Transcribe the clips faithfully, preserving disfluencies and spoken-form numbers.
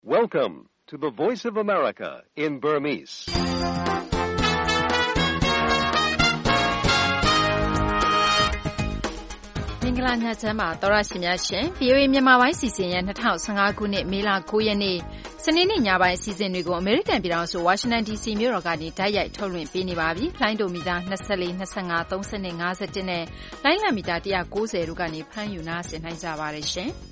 Welcome to the Voice of America in Burmese. ။မင်္ဂလာညချမ်းပါသောရရှိများရှင် ဗွီအိုအေ မြန်မာပိုင်းစီစဉ်ရဲ့၂၀၁၅ခုနှစ်မေလ၉ရက်နေ့စနေနေ့ညပိုင်းအစီအစဉ်တွေကိုအမေရိကန်ပြည်ထောင်စုဝါရှင်တန် ဒီစီ မြို့တော်ကနေတိုက်ရိုက်ထုတ်လွှင့်ပေးနေပါပြီ။လိုင်းဒိုမီတာ၂၄, ၂၅, ၃၂, ၅၁နဲ့လိုင်းလံမီတာ၁၉၀တို့ကနေဖမ်းယူနားဆင်နိုင်ကြပါတယ်ရှင်။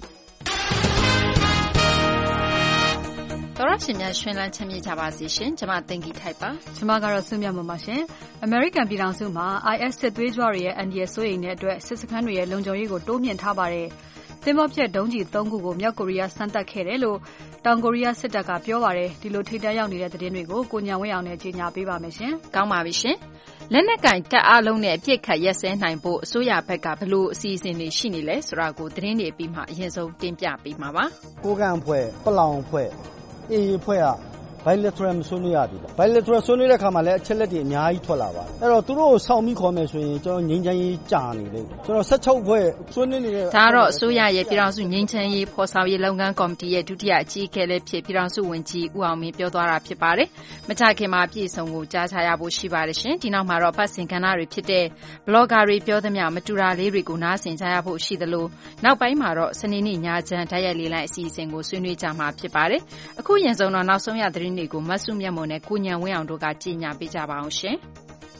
သောရရှင်များရှင်လန်းချမ်းမြေ့ကြပါစေရှင်။ကျွန်မသိင်္ဂီထိုက်ပါ။ကျွန်မကတော့စုမြတ်မပါရှင်။အမေရိကန်ပြည်ထောင်စုမှာ I S စစ်သွေးကြွတွေရဲ့အန်ဒီရဲ့စိုးရိမ်တဲ့အတွက်စစ်စခန်းတွေရဲ့လုံခြုံရေးကိုတိုးမြှင့်ထားပါတယ်။သင်္ဘောဖြတ်ဒုံးကျည်၃ခုကိုမြောက်ကိုရီးယားစမ်းသပ်ခဲ့တယ်လို့တောင်ကိုရီးယားစစ်တပ်ကပြောပါတယ်။ဒီလိုထိပ်တန်းရောက်နေတဲ့သတင်းတွေကိုကိုညံဝင်းအောင်နဲ့ကြီးညာပေးပါမယ်ရှင်။ကောင်းပါပြီရှင်။လက်နက်ကင်တပ်အားလုံးနဲ့အပြစ်ခတ်ရက်စဲနိုင်ဖို့အစိုးရဘက်ကဘယ်လိုအစီအစဉ်တွေရှိနေလဲဆိုတာကိုသတင်းတွေပြီးမှအရင်ဆုံးတင်ပြပေးမှာပါ။ကိုကန်ဖွဲ့ပလောင်ဖွဲ့အေးဖွဲ့က bilateral ဆွေးနွေးရပြီ။ bilateral ဆွေးနွေးတဲ့ခါမှာလည်းအချက်လက်တွေအများကြီးထွက်လာပါတယ်။အဲ့တော့သူတို့ကိုစောင့်ပြီးခေါ်မယ်ဆိုရင်ကျွန်တော်ငြိမ်းချမ်းရေးကြာနေလိမ့်မယ်။ကျွန်တော်၁၆ဖွဲ့ဆွေးနွေးနေတဲ့ဒါတော့အစိုးရရဲ့ပြည်ထောင်စုငြိမ်းချမ်းရေးဖော်ဆောင်ရေးလုပ်ငန်းကော်မတီရဲ့ဒုတိယအကြီးအကဲလည်းဖြစ်ပြည်ထောင်စုဝန်ကြီးဦးအောင်မင်းပြောသွားတာဖြစ်ပါတယ်။မကြခင်မှာပြည်စုံကိုကြားချရဖို့ရှိပါတယ်ရှင်။ဒီနောက်မှာတော့ပတ်စင်ကဏ္ဍတွေဖြစ်တဲ့ blogger တွေပြောသမျှမတူတာလေးတွေကိုနားဆင်ကြရဖို့ရှိသလိုနောက်ပိုင်းမှာတော့စနေနေ့ညချမ်းတိုက်ရိုက်လေးလိုက်အစီအစဉ်ကိုဆွေးနွေးကြမှာဖြစ်ပါတယ်။အခုရင်ဆုံးတော့နောက်ဆုံးရသတင်းတွေကိုမဆုမြတ်မွန်နဲ့ကိုညံဝင်းအောင်တို့ကကြီးညာပေးကြပါအောင်ရှင်။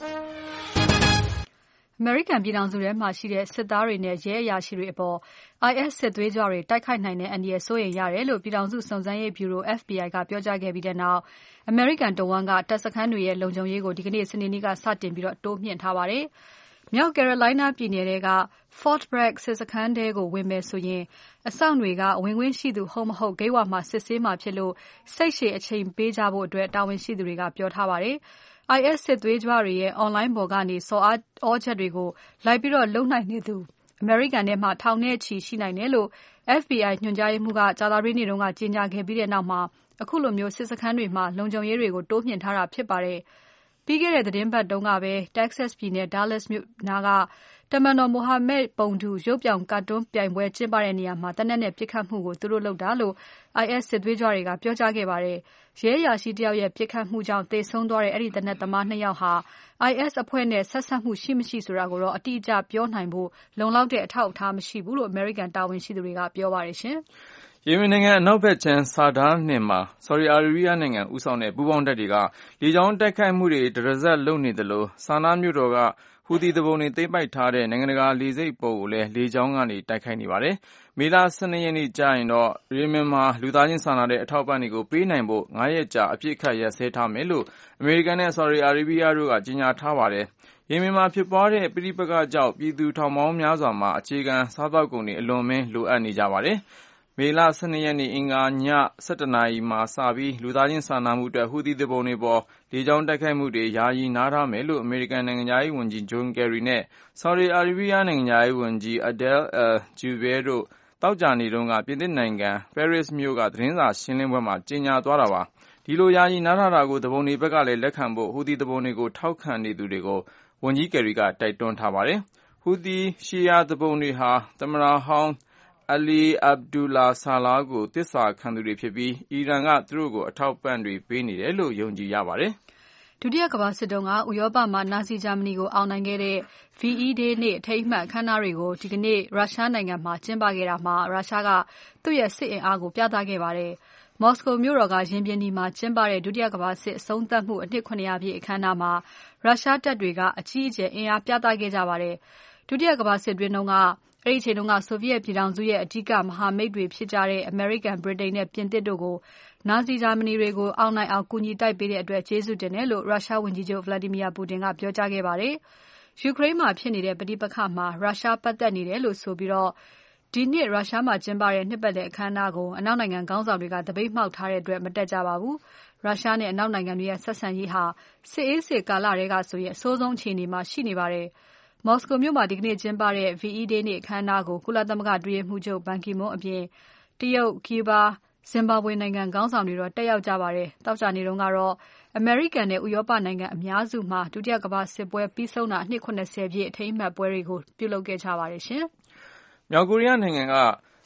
အမေရိကန်ပြည်ထောင်စုထဲမှာရှိတဲ့စစ်သားတွေနဲ့ရဲအရာရှိတွေအပေါ် I S စစ်သွေးကြွတွေတိုက်ခိုက်နိုင်တဲ့အန္တရာယ်စိုးရိမ်ရတယ်လို့ပြည်ထောင်စုစုံစမ်းရေးဗျူရို F B I ကပြောကြားခဲ့ပြီးတဲ့နောက်အမေရိကန်တဝန်းကတပ်စခန်းတွေရဲ့လုံခြုံရေးကိုဒီကနေ့စနေနေ့ကစတင်ပြီးတော့တိုးမြှင့်ထားပါတယ်။မြောက် Carolina ပြည်နယ်တွေက Fort Bragg စစ်စခန်းထဲကိုဝင်မယ်ဆိုရင်အစောင့်တွေကဝင်ခွင့်ရှိသူဟုတ်မဟုတ်ဂိတ်ဝမှာစစ်ဆေးမှာဖြစ်လို့စိတ်ရှည်အချိန်ပေးကြဖို့အတွက်တာဝန်ရှိသူတွေကပြောထားပါတယ်။ I S စစ်သွေးကြွတွေရဲ့ online ပေါ်ကနေစော်အားဩချက်တွေကိုလိုက်ပြီးတော့လုံနိုင်နေသူအမေရိကန်ထဲမှာထောင်နဲ့ချီရှိနိုင်တယ်လို့ F B I ညွှန်ကြားရေးမှူးကကြာသပတေးနေ့တုန်းကကြေညာခဲ့ပြီးတဲ့နောက်မှာအခုလိုမျိုးစစ်စခန်းတွေမှာလုံခြုံရေးတွေကိုတိုးမြှင့်ထားတာဖြစ်ပါတယ်။ပြီးခဲ့တဲ့သတင်းပတ်တုန်းကပဲ Texas ပြည်နယ် Dallas မြို့နားကတမန်တော်မိုဟာမက်ပုံတူရုပ်ပြောင်ကာတွန်းပြိုင်ပွဲကျင်းပတဲ့နေရာမှာတနက်နဲ့ပစ်ခတ်မှုကိုသူတို့လုပ်တာလို့ I S စစ်သွေးကြွတွေကပြောကြားခဲ့ပါတယ်။ရဲအရာရှိတယောက်ရဲ့ပစ်ခတ်မှုကြောင့်သေဆုံးသွားတဲ့အဲ့ဒီတနက်သမားနှစ်ယောက်ဟာ I S အဖွဲ့နဲ့ဆက်ဆက်မှုရှိမရှိဆိုတာကိုတော့အတိအကျပြောနိုင်ဖို့လုံလောက်တဲ့အထောက်အထားမရှိဘူးလို့ American တာဝန်ရှိသူတွေကပြောပါတယ်ရှင်။ယေမင်နိုင်ငံအနောက်ဘက်ခြမ်းဆာဒါးနယ်မှာဆော်ဒီအာရေဗျနိုင်ငံဦးဆောင်တဲ့ပူးပေါင်းတပ်တွေကလေကြောင်းတိုက်ခိုက်မှုတွေတရစပ်လုပ်နေသလိုဆာနားမြို့တော်ကဟူသီသူပုန်တွေသိမ်းပိုက်ထားတဲ့နိုင်ငံတကာလေဆိပ်ပေါ်ကိုလည်းလေကြောင်းကနေတိုက်ခိုက်နေပါတယ်။မေလ၁၂ရက်နေ့ကျရင်တော့ယေမင်မှာလူသားချင်းစာနာတဲ့အထောက်အပံ့တွေကိုပေးနိုင်ဖို့၅ရက်ကြာအပြစ်ခတ်ရပ်စဲထားမယ်လို့အမေရိကန်နဲ့ဆော်ဒီအာရေဗျတို့ကကြေညာထားပါတယ်။ယေမင်မှာဖြစ်ပွားတဲ့ပဋိပက္ခကြောင့်ပြည်သူထောင်ပေါင်းများစွာမှာအခြေခံစားသောက်ကုန်တွေအလွန်မင်းလိုအပ်နေကြပါတယ်။မေလ၁၂ရက်နေ့အင်္ဂါည၁၁နာရီမှာစပြီးလူသားချင်းစာနာမှုအတွက်ဟူသီသူပုန်တွေပေါ်လေကြောင်းတိုက်ခိုက်မှုတွေယာယီနားထားမယ်လို့အမေရိကန်နိုင်ငံခြားရေးဝန်ကြီးဂျွန်ကယ်ရီနဲ့ဆော်ဒီအာရေဗျနိုင်ငံခြားရေးဝန်ကြီး Adel al-Jubeir တို့သောကြာနေ့တုန်းကပြင်သစ်နိုင်ငံပဲရစ်မြို့ကသတင်းစာရှင်းလင်းပွဲမှာကြေညာသွားတာပါ။ဒီလိုယာယီနားထားတာကိုသူပုန်တွေဘက်ကလည်းလက်ခံဖို့ဟူသီသူပုန်တွေကိုထောက်ခံနေသူတွေကိုဝန်ကြီးကယ်ရီကတိုက်တွန်းထားပါတယ်။ဟူသီရှီယာသူပုန်တွေဟာသမ္မတဟောင်းအလီအဗ်ဒူလာဆာလာကိုသစ္စာခံသူတွေဖြစ်ပြီးအီရန်ကသူတို့ကိုအထောက်ပံ့တွေပေးနေတယ်လို့ယုံကြည်ရပါတယ်။ဒုတိယကမ္ဘာစစ်တုန်းကဥရောပမှာနာဇီဂျာမနီကိုအောင်နိုင်ခဲ့တဲ့ V E Day နေ့အထိမ်းအမှတ်အခမ်းအနားတွေကိုဒီကနေ့ရုရှားနိုင်ငံမှာကျင်းပခဲ့တာမှာရုရှားကသူ့ရဲ့စစ်အင်အားကိုပြသခဲ့ပါတယ်။မော်စကိုမြို့တော်ကရင်ပြင်ဒီမှာကျင်းပတဲ့ဒုတိယကမ္ဘာစစ်အဆုံးသတ်မှုအနှစ်၇၀၀ပြည့်အခမ်းအနားမှာရုရှားတပ်တွေကအကြီးအကျယ်အင်အားပြသခဲ့ကြပါတယ်။ဒုတိယကမ္ဘာစစ်တွင်းတုန်းကအဲ့ဒီအချိန်တုန်းကဆိုဗီယက်ပြည်ထောင်စုရဲ့အဓိကမဟာမိတ်တွေဖြစ်ကြတဲ့အမေရိကန်၊ဗြိတိန်နဲ့ပြင်သစ်တို့ကိုနာဇီဂျာမနီတွေကိုအောင်နိုင်အောင်ကူညီတိုက်ပေးတဲ့အတွက်ကျေးဇူးတင်တယ်လို့ရုရှားဝန်ကြီးချုပ် Vladimir Putin ကပြောကြားခဲ့ပါတယ်။ယူကရိန်းမှာဖြစ်နေတဲ့ပဋိပက္ခမှာရုရှားပတ်သက်နေတယ်လို့ဆိုပြီးတော့ဒီနှစ်ရုရှားမှာကျင်းပတဲ့နှစ်ပတ်လည်အခမ်းအနားကိုအနောက်နိုင်ငံခေါင်းဆောင်တွေကတပိတ်မှောက်ထားတဲ့အတွက်မတက်ကြပါဘူး။ရုရှားနဲ့အနောက်နိုင်ငံတွေရဲ့ဆက်ဆံရေးဟာစစ်အေးစစ်ကာလတွေကဆိုရင်အဆိုးဆုံးအခြေအနေမှာရှိနေပါတယ်။မော်စကိုမြို့မှာဒီကနေ့ကျင်းပတဲ့ V E Day နေ့အခမ်းအနားကိုကုလသမဂ္ဂအတွင်းရေးမှူးချုပ်ဘန်ကီမွန်းအပြင်တရုတ်၊ကျူးဘား၊ဇင်ဘာဘွေနိုင်ငံခေါင်းဆောင်တွေတော့တက်ရောက်ကြပါတယ်။သောကြာနေ့တုန်းကတော့အမေရိကန်နဲ့ဥရောပနိုင်ငံအများစုမှာဒုတိယကမ္ဘာစစ်ပွဲပြီးဆုံးတာအနှစ်၇၀ပြည့်အထိမ်းအမှတ်ပွဲတွေကိုပြုလုပ်ခဲ့ကြပါတယ်ရှင်။မြောက်ကိုရီးယားနိုင်ငံက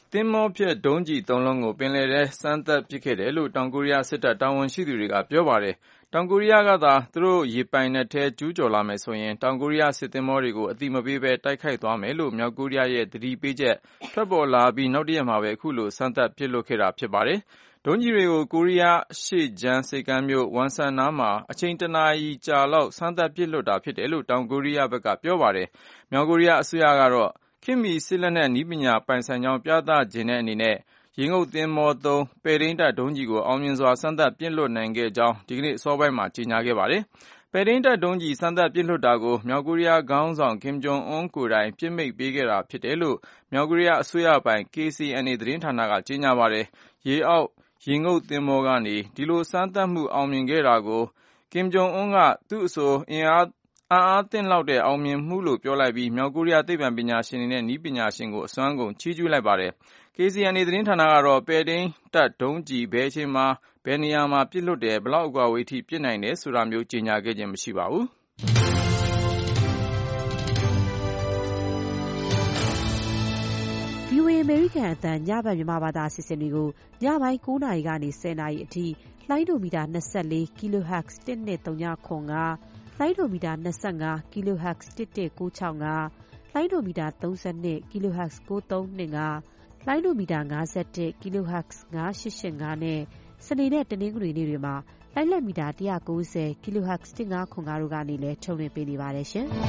သင်္ဘောဖျက်ဒုံးကျည်သုံးလုံးကိုပင်လယ်ထဲစမ်းသပ်ပစ်ခဲ့တယ်လို့တောင်ကိုရီးယားစစ်တပ်တာဝန်ရှိသူတွေကပြောပါတယ်။တောင်ကိုရီးယားကသာသူတို့ရေပိုင်နက်ထဲကျူးကျော်လာမယ်ဆိုရင်တောင်ကိုရီးယားစစ်သင်္ဘောတွေကိုအတိမပေးဘဲတိုက်ခိုက်သွားမယ်လို့မြောက်ကိုရီးယားရဲ့သတိပေးချက်ထွက်ပေါ်လာပြီးနောက်တရက်မှာပဲအခုလိုစမ်းသပ်ပစ်လွှတ်ခဲ့တာဖြစ်ပါတယ်။ဒုံးကျည်တွေကိုကိုရီးယားရှေ့ချမ်းစိတ်ကမ်းမြို့ဝန်ဆန်နားမှာအချိန်တနာရီကြာလောက်စမ်းသပ်ပစ်လွှတ်တာဖြစ်တယ်လို့တောင်ကိုရီးယားဘက်ကပြောပါတယ်။မြောက်ကိုရီးယားအစိုးရကတော့ခေတ်မီစစ်လက်နက်နည်းပညာပိုင်ဆိုင်ကြောင်းပြသခြင်းတဲ့အနေနဲ့ရေငုပ်သင်္ဘောသုံးပဲ့ထိန်းတပ်ဒုံးကျည်ကိုအောင်မြင်စွာစမ်းသပ်ပစ်လွှတ်နိုင်ခဲ့ကြောင်းဒီကနေ့အစောပိုင်းမှာကြေညာခဲ့ပါတယ်။ပဲ့ထိန်းတပ်ဒုံးကျည်စမ်းသပ်ပစ်လွှတ်တာကိုမြောက်ကိုရီးယားခေါင်းဆောင်ကင်ဂျုံအွန်းကိုယ်တိုင်ပြစ်မိတ်ပေးခဲ့တာဖြစ်တယ်လို့မြောက်ကိုရီးယားအစိုးရပိုင် K C N A သတင်းဌာနကကြေညာပါတယ်။ရေအောက်ရေငုပ်သင်္ဘောကနေဒီလိုစမ်းသပ်မှုအောင်မြင်ခဲ့တာကိုကင်ဂျုံအွန်းကသူ့အဆိုအင်အားအံ့အားသင့်လောက်တဲ့အောင်မြင်မှုလို့ပြောလိုက်ပြီးမြောက်ကိုရီးယားသိပ္ပံပညာရှင်တွေနဲ့နည်းပညာရှင်ကိုအစွမ်းကုန်ချီးကျူးလိုက်ပါတယ်။ K C N A သတင်းဌာနကတော့ပဲ့ထိန်းတပ်ဒုံးကျည်ဘယ်အချိန်မှာဘယ်နေရာမှာပစ်လွှတ်တယ်ဘယ်လောက်အကွာအဝေးထိပစ်နိုင်တယ်ဆိုတာမျိုးကြေညာခဲ့ခြင်းမရှိပါဘူး။ V O A အမေရိကန်အသံညဘက်မြန်မာဘာသာအစီအစဉ်တွေကိုညပိုင်း၉နာရီကနေ၁၀နာရီအထိလိုင်းဒိုမီတာ၂၄ kilohertz တစ်နှစ်၃ညခွန်ကလိုင်းဒိုမီတာ၂၅ kilohertz တစ်တစ်၉၆ငါလိုင်းဒိုမီတာ၃၂ kilohertz ၉၃၂ငါလိုင်းဒိုမီတာ၅၁ kilohertz ၅၈၈ငါနဲ့စနေနဲ့တနင်္ဂနွေနေ့တွေမှာလိုင်းလက်မီတာ၁၉၀ kilohertz တစ်ငါခွန်ငါတို့ကနေလည်းထုတ်လွှင့်ပေးနေပါတယ်ရှင်။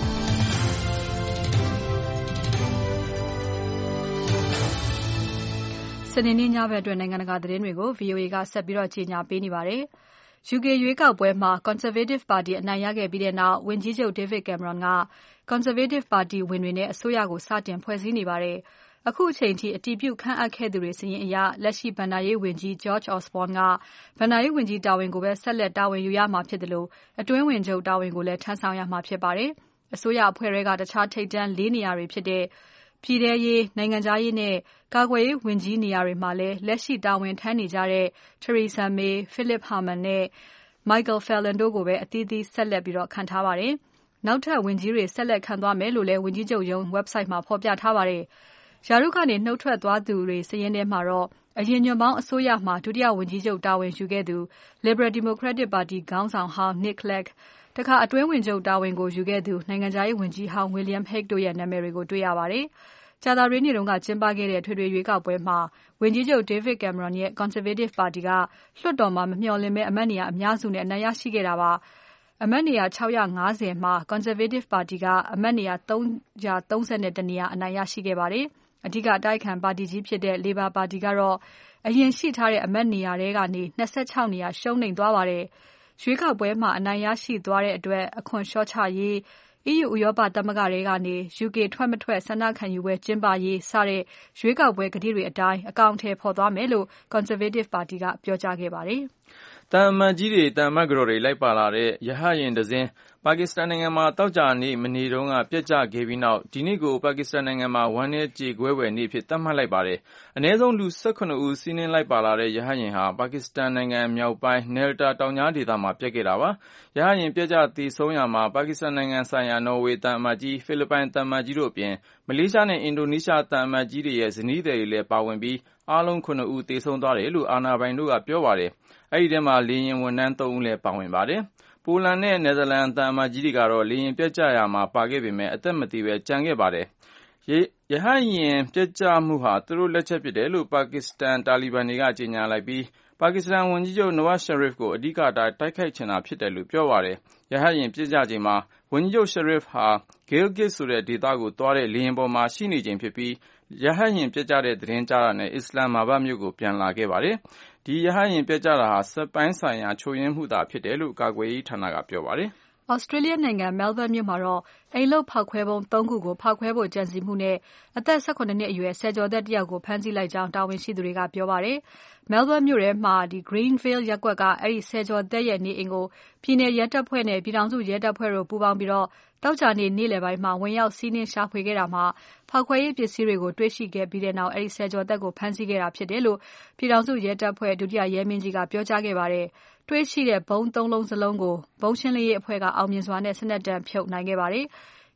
စနေနေ့ညဘက်အတွက်နိုင်ငံတကာသတင်းတွေကို V O A ကဆက်ပြီးတော့ကြေညာပေးနေပါတယ်။ U K ရွေးကောက်ပွဲမှာ Conservative ပါတီအနိုင်ရခဲ့ပြီးတဲ့နောက်ဝန်ကြီးချုပ် David Cameron က Conservative ပါတီဝင်တွေနဲ့အစိုးရကိုစတင်ဖွဲ့စည်းနေပါတယ်။အခုအချိန်ထိအတည်ပြုခန့်အပ်ခဲ့သူတွေစာရင်းအရလက်ရှိဘဏ္ဍာရေးဝန်ကြီး George Osborne ကဘဏ္ဍာရေးဝန်ကြီးတာဝန်ကိုပဲဆက်လက်တာဝန်ယူရမှာဖြစ်တယ်လို့အတွင်းဝန်ချုပ်တာဝန်ကိုလည်းထမ်းဆောင်ရမှာဖြစ်ပါတယ်။အစိုးရအဖွဲ့တွေကတခြားထိပ်တန်း၄နေရာတွေဖြစ်တဲ့ပြည်ထရေး၊နိုင်ငံခြားရေးနဲ့ကာကွယ်ရေးဝန်ကြီးနေရာတွေမှာလည်းလက်ရှိတာဝန်ထမ်းနေကြတဲ့ Theresa May, Philip Hammond နဲ့ Michael Fallon တို့ကိုပဲအသီးသီးဆက်လက်ပြီးတော့ခန့်ထားပါတယ်။နောက်ထပ်ဝန်ကြီးတွေဆက်လက်ခန့်သွားမယ်လို့လည်းဝန်ကြီးချုပ်ရုံး website မှာဖော်ပြထားပါတယ်။ရာထူးကနေနှုတ်ထွက်သွားသူတွေစာရင်းထဲမှာတော့အရင်ညွန့်ပေါင်းအစိုးရမှာဒုတိယဝန်ကြီးချုပ်တာဝန်ယူခဲ့သူ Liberal Democratic ပါတီခေါင်းဆောင်ဟောင်း Nick Cleggတခါအတွင်းဝန်ချုပ်တာဝန်ကိုယူခဲ့သူနိုင်ငံခြားရေးဝန်ကြီးဟောင်း William Hague တို့ရဲ့နာမည်တွေကိုတွေ့ရပါတယ်။ကြာသပတေးနေ့တုန်းကကျင်းပခဲ့တဲ့ထွေထွေရွေးကောက်ပွဲမှာဝန်ကြီးချုပ် David Cameron ရဲ့ Conservative ပါတီကလွှတ်တော်မှာမမျှော်လင့်ဘဲအမတ်နေရာအများစုနဲ့အနိုင်ရရှိခဲ့တာပါ။အမတ်နေရာ၆၅၀မှာ Conservative ပါတီကအမတ်နေရာ၃၃၁နေရာအနိုင်ရရှိခဲ့ပါတယ်။အဓိကအတိုက်အခံပါတီကြီးဖြစ်တဲ့ Labour ပါတီကတော့အရင်ရှိထားတဲ့အမတ်နေရာထဲကနေ၂၆နေရာရှုံးနိမ့်သွားပါတယ်။ရွေးကောက်ပွဲမှာအနိုင်ရရှိသွားတဲ့အတွက်အခွန်လျှော့ချရေးE U ဥရောပသမဂ္ဂထဲကနေ U K ထွက်မထွက်ဆန္ဒခံယူပွဲကျင်းပရေးစတဲ့ရွေးကောက်ပွဲကတိတွေအတိုင်းအကောင်အထည်ဖော်သွားမယ်လို့ Conservative ပါတီကပြောကြားခဲ့ပါတယ်။တန်အမတ်ကြီးတွေတန်အမတ်ကြော်တွေလိုက်ပါလာတဲ့ရဟတ်ယာဉ်တစ်စင်းပါကစ္စတန်နိုင်ငံမှာတောက်ကြနေ့မနေ့တုန်းကပြက်ကျခဲ့ပြီးနောက်ဒီနေ့ကိုပါကစ္စတန်နိုင်ငံမှာဝမ်းနည်းကြေကွဲပွဲနေ့ဖြစ်သတ်မှတ်လိုက်ပါတယ်။အနည်းဆုံးလူ၁၇ဦးစီးနင်းလိုက်ပါလာတဲ့ရဟတ်ယာဉ်ဟာပါကစ္စတန်နိုင်ငံမြောက်ပိုင်းနယ်တာတောင်ကြားဒေသမှာပြက်ခဲ့တာပါ။ရဟတ်ယာဉ်ပြက်ကျသေဆုံးရာမှာပါကစ္စတန်နိုင်ငံဆိုင်ရာနော်ဝေတန်အမတ်ကြီးဖိလစ်ပိုင်တန်အမတ်ကြီးတို့အပြင်မလေးရှားနဲ့အင်ဒိုနီးရှားတန်အမတ်ကြီးတွေရဲ့ဇနီးသည်တွေလည်းပါဝင်ပြီးအားလုံး၇ဦးသေဆုံးသွားတယ်လို့အာဏာပိုင်တို့ကပြောပါတယ်။အဲဒီထဲမှာလေယာဉ်ဝန်ထမ်း၃ဦးလည်းပါဝင်ပါတယ်။ပိုလန်နဲ့နယ်သာလန်တန်အမတ်ကြီးတွေကတော့လေယာဉ်ပြက်ကျရာမှာပါခဲ့ပေမဲ့အသက်မသေဘဲကျန်ခဲ့ပါတယ်။ရဟတ်ယာဉ်ပြက်ကျမှုဟာသူတို့လက်ချက်ဖြစ်တယ်လို့ပါကစ္စတန်တာလီဘန်တွေကကြေညာလိုက်ပြီးပါကစ္စတန်ဝန်ကြီးချုပ်နဝတ်ရှရီဖ်ကိုအဓိကတိုက်ခိုက်ချင်တာဖြစ်တယ်လို့ပြောပါတယ်။ရဟတ်ယာဉ်ပြက်ကျချိန်မှာဝန်ကြီးချုပ်ရှရီဖ်ဟာ Gilgit ဆိုတဲ့ဒေသကိုသွားတဲ့လေယာဉ်ပေါ်မှာရှိနေချိန်ဖြစ်ပြီးရဟတ်ယာဉ်ပြက်ကျတဲ့သတင်းကြားတာနဲ့အစ္စလမ်မာဘတ်မြို့ကိုပြန်လာခဲ့ပါတယ်။ဒီရဟတ်ယာဉ်ပြက်ကျတာဟာစက်ပိုင်းဆိုင်ရာချို့ယွင်းမှုသာဖြစ်တယ်လို့ကာကွယ်ရေးဌာနကပြောပါတယ်။ Australia နိုင်ငံ Melbourne မြို့မှာတော့အိမ်လုပ်ဖောက်ခွဲဗုံး၃ခုကိုဖောက်ခွဲဖို့ကြံစည်မှုနဲ့အသက်၁၇နှစ်အရွယ်ဆယ်ကျော်သက်တယောက်ကိုဖမ်းဆီးလိုက်ကြောင်းတာဝန်ရှိသူတွေကပြောပါတယ်။ Melbourne မြို့ထဲမှာ Greenvale ရပ်ကွက်ကအဲဒီဆယ်ကျော်သက်ရဲ့နေအိမ်ကိုပြည်နယ်ရဲတပ်ဖွဲ့နဲ့ပြည်ထောင်စုရဲတပ်ဖွဲ့တို့ပူးပေါင်းပြီးသောကြာနေ့နေ့လယ်ပိုင်းမှာဝင်ရောက်စီးနင်းရှာဖွေခဲ့တာမှာဖောက်ခွဲရေးပစ္စည်းတွေကိုတွေ့ရှိခဲ့ပြီးတဲ့နောက်အဲဒီဆယ်ကျော်သက်ကိုဖမ်းဆီးခဲ့တာဖြစ်တယ်လို့ပြည်ထောင်စုရဲတပ်ဖွဲ့ဒုတိယရဲမင်းကြီးကပြောကြားခဲ့ပါတယ်။တွေ့ရှိတဲ့ဗုံးသုံးလုံးစလုံးကိုဗုံးရှင်းလင်းရေးအဖွဲ့ကအောင်မြင်စွာနဲ့စနက်တံဖြုတ်နိုင်ခဲ့ပါတယ်။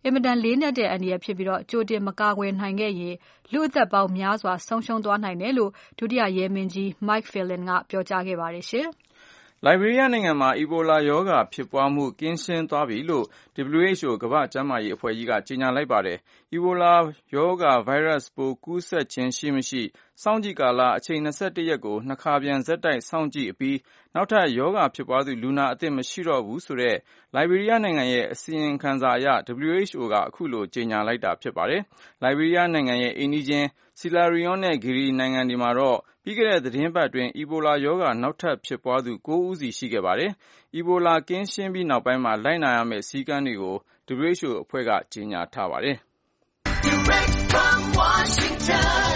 အင်မတန်လေးနက်တဲ့အန္တရာယ်ဖြစ်ပြီးတော့ကြိုတင်မကာကွယ်နိုင်ခဲ့ရင်လူအသက်ပေါင်းများစွာဆုံးရှုံးသွားနိုင်တယ်လို့ဒုတိယရဲမင်းကြီး Mike Phelan ကပြောကြားခဲ့ပါတယ်ရှင်။လိုက်ဘေးရီးယားနိုင်ငံမှာအီဘိုလာရောဂါဖြစ်ပွားမှုကင်းရှင်းသွားပြီလို့ ဒဗလျူအိချ်အို ကမ္ဘာ့ကျန်းမာရေးအဖွဲ့ကြီးကကြေညာလိုက်ပါတယ်။ အီဘိုလာရောဂါဗိုင်းရပ်စ်ပိုးကူးစက်ခြင်းရှိမရှိစောင့်ကြည့်ကာလအချိန်၂၁ရက်ကိုနှစ်ခါပြန်ဆက်တိုက်စောင့်ကြည့်အပြီးနောက်ထပ်ရောဂါဖြစ်ပွားသူလူနာအသစ်မရှိတော့ဘူးဆိုတဲ့လိုက်ဘေးရီးယားနိုင်ငံရဲ့အစီရင်ခံစာအရ ဒဗလျူအိချ်အို ကအခုလိုကြေညာလိုက်တာဖြစ်ပါတယ်။ လိုက်ဘေးရီးယားနိုင်ငံရဲ့အိမ်နီးချင်းဆီလာရီယွန်းနဲ့ဂီရီနိုင်ငံတွေမှာတော့ပြီးခဲ့တဲ့သီတင်းပတ်အတွင်းအီဘိုလာရောဂါနောက်ထပ်ဖြစ်ပွားသူ၉ဦးစီရှိခဲ့ပါတယ်။ အီဘိုလာကင်းရှင်းပြီးနောက်ပိုင်းမှာလိုက်နာရမယ့်စည်းကမ်းတွေကို ဒဗလျူအိချ်အို အဖွဲ့ကကြေညာထားပါတယ်။ Direct from Washington,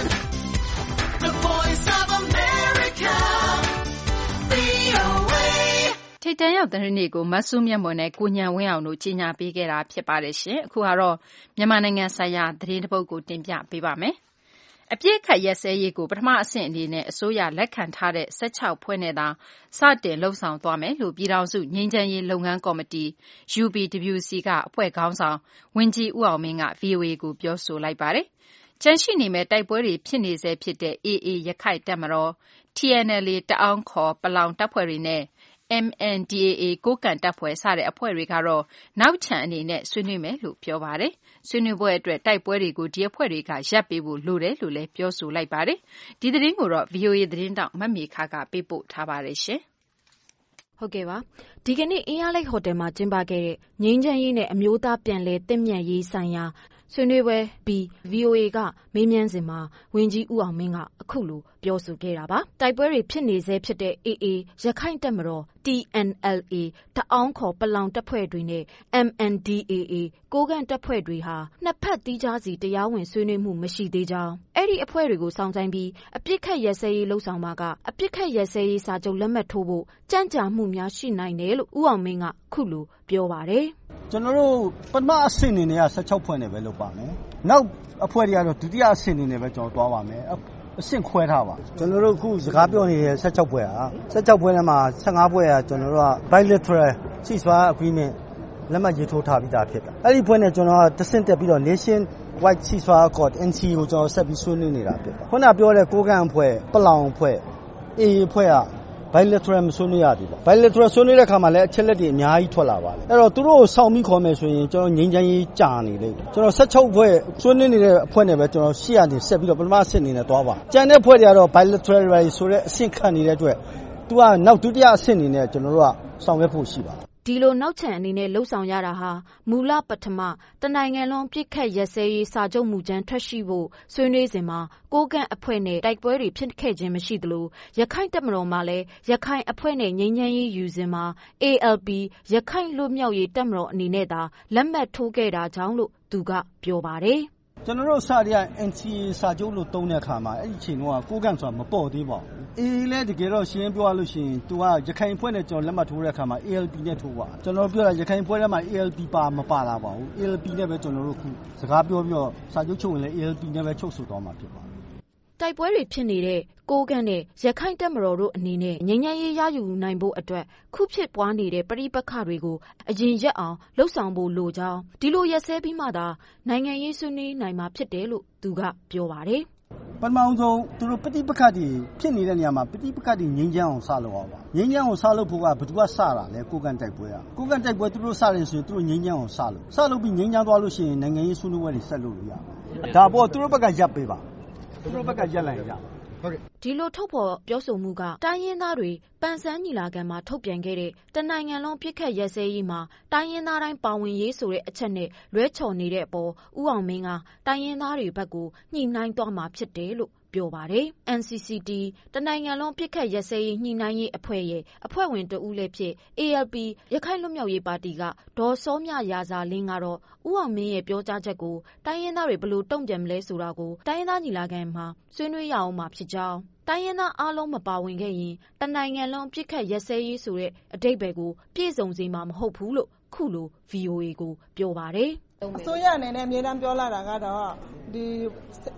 the voice of America, ဗွီအိုအေထိပ်တန်းရောက်သတင်းတွေကိုမဆုမြတ်မွန်နဲ့ကိုဉာဏ်ဝင်းအောင်တို့ကြီးညာပေးခဲ့တာဖြစ်ပါတယ်ရှင်။အခုကတော့မြန်မာနိုင်ငံဆိုင်ရာသတင်းတစ်ပုဒ်ကိုတင်ပြပေးပါမယ်။အပြည့်အခတ်ရက်စဲရေးကိုပထမအဆင့်အနေနဲ့အစိုးရလက်ခံထားတဲ့၁၆ဖွဲ့နဲ့သာစတင်လှုပ်ဆောင်သွားမယ်လို့ပြည်ထောင်စုငြိမ်းချမ်းရေးလုပ်ငန်းကော်မတီ ယူ ပီ ဒဘလျူ စီ ကအဖွဲ့ခေါင်းဆောင်ဝန်ကြီးဦးအောင်မင်းက ဗွီအိုအေကိုပြောဆိုလိုက်ပါတယ်။ကျန်ရှိနေမဲ့တိုက်ပွဲတွေဖြစ်နေဆဲဖြစ်တဲ့ အေအေ ရခိုင်တပ်မတော် တီအန်အယ်လ်အေ တအောင်းခေါ်ပလောင်တပ်ဖွဲ့တွေနဲ့ အမ် အန် ဒီ အေ အေ ကိုးကန့်တပ်ဖွဲ့စတဲ့အဖွဲ့တွေကတော့နောက်ခြံအနေနဲ့ဆွေးနွေးမယ်လို့ပြောပါတယ်။ဆွေးနွေးပွဲအတွက်တိုက်ပွဲတွေကိုဒီအဖွဲ့တွေကရပ်ပေးဖို့လိုတယ်လို့လည်းပြောဆိုလိုက်ပါတယ်။ဒီသတင်းကိုတော့ ဗွီအိုအေသတင်းထောက်မမေခကပေးပို့ထားပါတယ်ရှင်။ဟုတ်ကဲ့ပါဒီကနေ့အင်းအားလိတ်ဟိုတယ်မှာကျင်းပခဲ့တဲ့ငြိမ်းချမ်းရေးနဲ့အမျိုးသားပြန်လည်တင့်မြတ်ရေးဆိုင်ရာဆွေးနွေးပွဲပြီး ဗီအိုအေကမေးမြန်းစဉ်မှာဝန်ကြီးဦးအောင်မင်းကအခုလိုပြောဆိုခဲ့တာပါတိုက်ပွဲတွေဖြစ်နေဆဲဖြစ်တဲ့ အေအေ ရခိုင်တပ်မတော် တီ အန် အယ်လ် အေ တအောင်းခေါ်ပလောင်တပ်ဖွဲ့တွေနဲ့ အမ် အန် ဒီ အေ အေ ကိုးကန့်တပ်ဖွဲ့တွေဟာနှစ်ဖက်သီးခြားစီတရားဝင်ဆွေးနွေးမှုမရှိသေးကြောင်းအဲ့ဒီအဖွဲ့တွေကိုစောင့်ဆိုင်ပြီးအပြစ်ခတ်ရက်စဲရေးလှုပ်ဆောင်မှာကအပြစ်ခတ်ရက်စဲရေးစာချုပ်လက်မှတ်ထိုးဖို့ကြံ့ကြာမှုများရှိနိုင်တယ်လို့ဦးအောင်မင်းကခုလိုပြောပါတယ်ကျွန်တော်တို့ပထမအဆင့်အနေနဲ့က၁၆ဖွဲ့နဲ့ပဲလုပ်ပါမယ်နောက်အဖွဲ့တွေကတော့ဒုတိယအဆင့်အနေနဲ့ပဲကျွန်တော်သွားပါမယ်အဆင့်ခွဲထားပါကျွန်တော်တို့အခုစကားပြောနေတဲ့၁၆ဖွဲ့ဟာ၁၆ဖွဲ့ထဲမှာ၁၅ဖွဲ့ကကျွန်တော်တို့က bilateral ceasefire agreement လက်မှတ်ရေးထိုးထားပြီးသားဖြစ်တာအဲ့ဒီဖွဲ့နဲ့ကျွန်တော်ကတဆင့်တက်ပြီးတော့ nation wide ceasefire accord အန် စီ ကိုကျွန်တော်ဆက်ပြီးဆွေးနွေးနေတာဖြစ်တယ်ခုနပြောတဲ့ကိုးကန့်အဖွဲ့ပလောင်အဖွဲ့အေအေအဖွဲ့ကbilateral မဆွေးနွေးရသေးပါ bilateral ဆွေးနွေးတဲ့ခါမှာလည်းအချက်လက်တွေအများကြီးထွက်လာပါတယ်အဲ့တော့သူတို့ကိုစောင့်ပြီးခေါ်မယ်ဆိုရင်ကျွန်တော်ငြိမ်းချမ်းရေးကြာနေလိမ့်ကျွန်တော်၁၆ဖွဲ့ဆွေးနွေးနေတဲ့အဖွဲ့နဲ့ပဲကျွန်တော်ရှေ့ကနေဆက်ပြီးတော့ပထမအဆင့်အနေနဲ့သွားပါကြံတဲ့အဖွဲ့တွေကတော့ bilateral ဆိုတဲ့အဆင့်ခံနေတဲ့အတွက်သူကနောက်ဒုတိယအဆင့်အနေနဲ့ကျွန်တော်တို့ကဆောင်ရွက်ဖို့ရှိပါဒီလိုနောက်ချန်အနေနဲ့လှုပ်ဆောင်ရတာဟာမူလပထမတနိုင်ငံလုံးပြစ်ခတ်ရက်စဲရေးစာချုပ်မူကြမ်းထွက်ရှိဖို့ဆွေးနွေးစဉ်မှာကိုးကန့်အဖွဲ့နဲ့တိုက်ပွဲတွေဖြစ်ခဲ့ခြင်းမရှိသလိုရခိုင်တပ်မတော်မှလည်းရခိုင်အဖွဲ့နဲ့ငြိမ်းချမ်းရေးယူစဉ်မှာ အေ အယ်လ် ပီ ရခိုင်လွတ်မြောက်ရေးတပ်မတော်အနေနဲ့သာလက်မှတ်ထိုးခဲ့တာကြောင့်လို့သူကပြောပါတယ်ကျွန်တော်တို့စရ အန် စီ အေ စာချုပ်လို့တုံးတဲ့အခါမှာအဲ့ဒီချိန်ကကိုးကန့်ဆိုတာမပေါ်သေးပါဘူးအေးလဲတကယ်တော့ရှင်းပြောရလို့ရှိရင်သူကရခိုင်အဖွဲ့နဲ့ကျွန်တော်လက်မှတ်ထိုးတဲ့အခါမှာ အေ အယ်လ် ပီ နဲ့ထိုးပါကျွန်တော်ပြောတာရခိုင်အဖွဲ့ထဲမှာ အေ အယ်လ် ပီ ပါမပါလာပါဘူး အေ အယ်လ် ပီ နဲ့ပဲကျွန်တော်တို့ခုစကားပြောပြီးတော့စာချုပ်ချုပ်ရင်လည်း အေ အယ်လ် ပီ နဲ့ပဲချုပ်ဆိုသွားမှာဖြစ်ပါတယ်တိုက်ပွဲတွေဖြစ်နေတဲ့ကိုးကန့်နဲ့ရခိုင်တပ်မတော်တို့အနေနဲ့ငြိမ်းချမ်းရေးရယူနိုင်ဖို့အတွက်ခုဖြစ်ပွားနေတဲ့ပဋိပက္ခတွေကိုအရင်ရက်အောင်လှုပ်ဆောင်ဖို့လိုကြောင်းဒီလိုရက်စဲပြီးမှသာနိုင်ငံရေးဆွေးနွေးနိုင်မှာဖြစ်တယ်လို့သူကပြောပါတယ်ပထမဆုံးသူတို့ပဋိပက္ခတွေဖြစ်နေတဲ့နေရာမှာပဋိပက္ခတွေငြိမ်းချမ်းအောင်စလုပ်အောင်ပါငြိမ်းချမ်းအောင်စလုပ်ဖို့ကဘယ်သူကစတာလဲကိုးကန့်တိုက်ပွဲอ่ะကိုးကန့်တိုက်ပွဲသူတို့စတယ်ဆိုရင်သူတို့ငြိမ်းချမ်းအောင်စလုပ်စလုပ်ပြီးငြိမ်းချမ်းသွားလို့ရှိရင်နိုင်ငံရေးဆွေးနွေးပွဲတွေဆက်လုပ်လို့ရပါတယ်ဒါပေါ့သူတို့ဘက်ကရပ်ပေးပါသူတို့ဘက်ကရပ်လိုက်ရဒီလိုထုတ်ဖော်ပြောဆိုမှုကတိုင်းရင်းသားတွေပန်ဆန်းညီလာခံမှာထုတ်ပြန်ခဲ့တဲ့တနိုင်ငံလုံးပြစ်ခတ်ရက်စဲရေးမှာတိုင်းရင်းသားတိုင်းပါဝင်ရေးဆိုတဲ့အချက်နဲ့လွဲချော်နေတဲ့အပေါ်ဦးအောင်မင်းကတိုင်းရင်းသားတွေဘက်ကိုညှိနှိုင်းသွားမှာဖြစ်တယ်လို့ပြောပါတယ်။ အန် စီ စီ တီ တနိုင်ငံလုံးပြစ်ခတ်ရက်စဲရေးညှိနှိုင်းရေးအဖွဲ့ရဲ့အဖွဲ့ဝင်တဦးလည်းဖြစ် အေ အယ်လ် ပီ ရခိုင်လွတ်မြောက်ရေးပါတီကဒေါ်စောမြရာဇာလင်းကတော့ဦးအောင်မင်းရဲ့ပြောကြားချက်ကိုတိုင်းရင်းသားတွေဘယ်လိုတုံ့ပြန်မလဲဆိုတာကိုတိုင်းရင်းသားညီလာခံမှာဆွေးနွေးရအောင်မှာဖြစ်ကြောင်းတိုင်းရင်းသားအားလုံးမပါဝင်ခဲ့ရင်တနိုင်ငံလုံးပြစ်ခတ်ရက်စဲရေးဆိုတဲ့အဓိပ္ပာယ်ကိုပြည့်စုံစေမှာမဟုတ်ဘူးလို့ခုလို ဗီအိုအေ ကိုပြောပါတယ်အစိုးရအနေနဲ့အမြဲတမ်းပြောလာတာကတော့ဒီ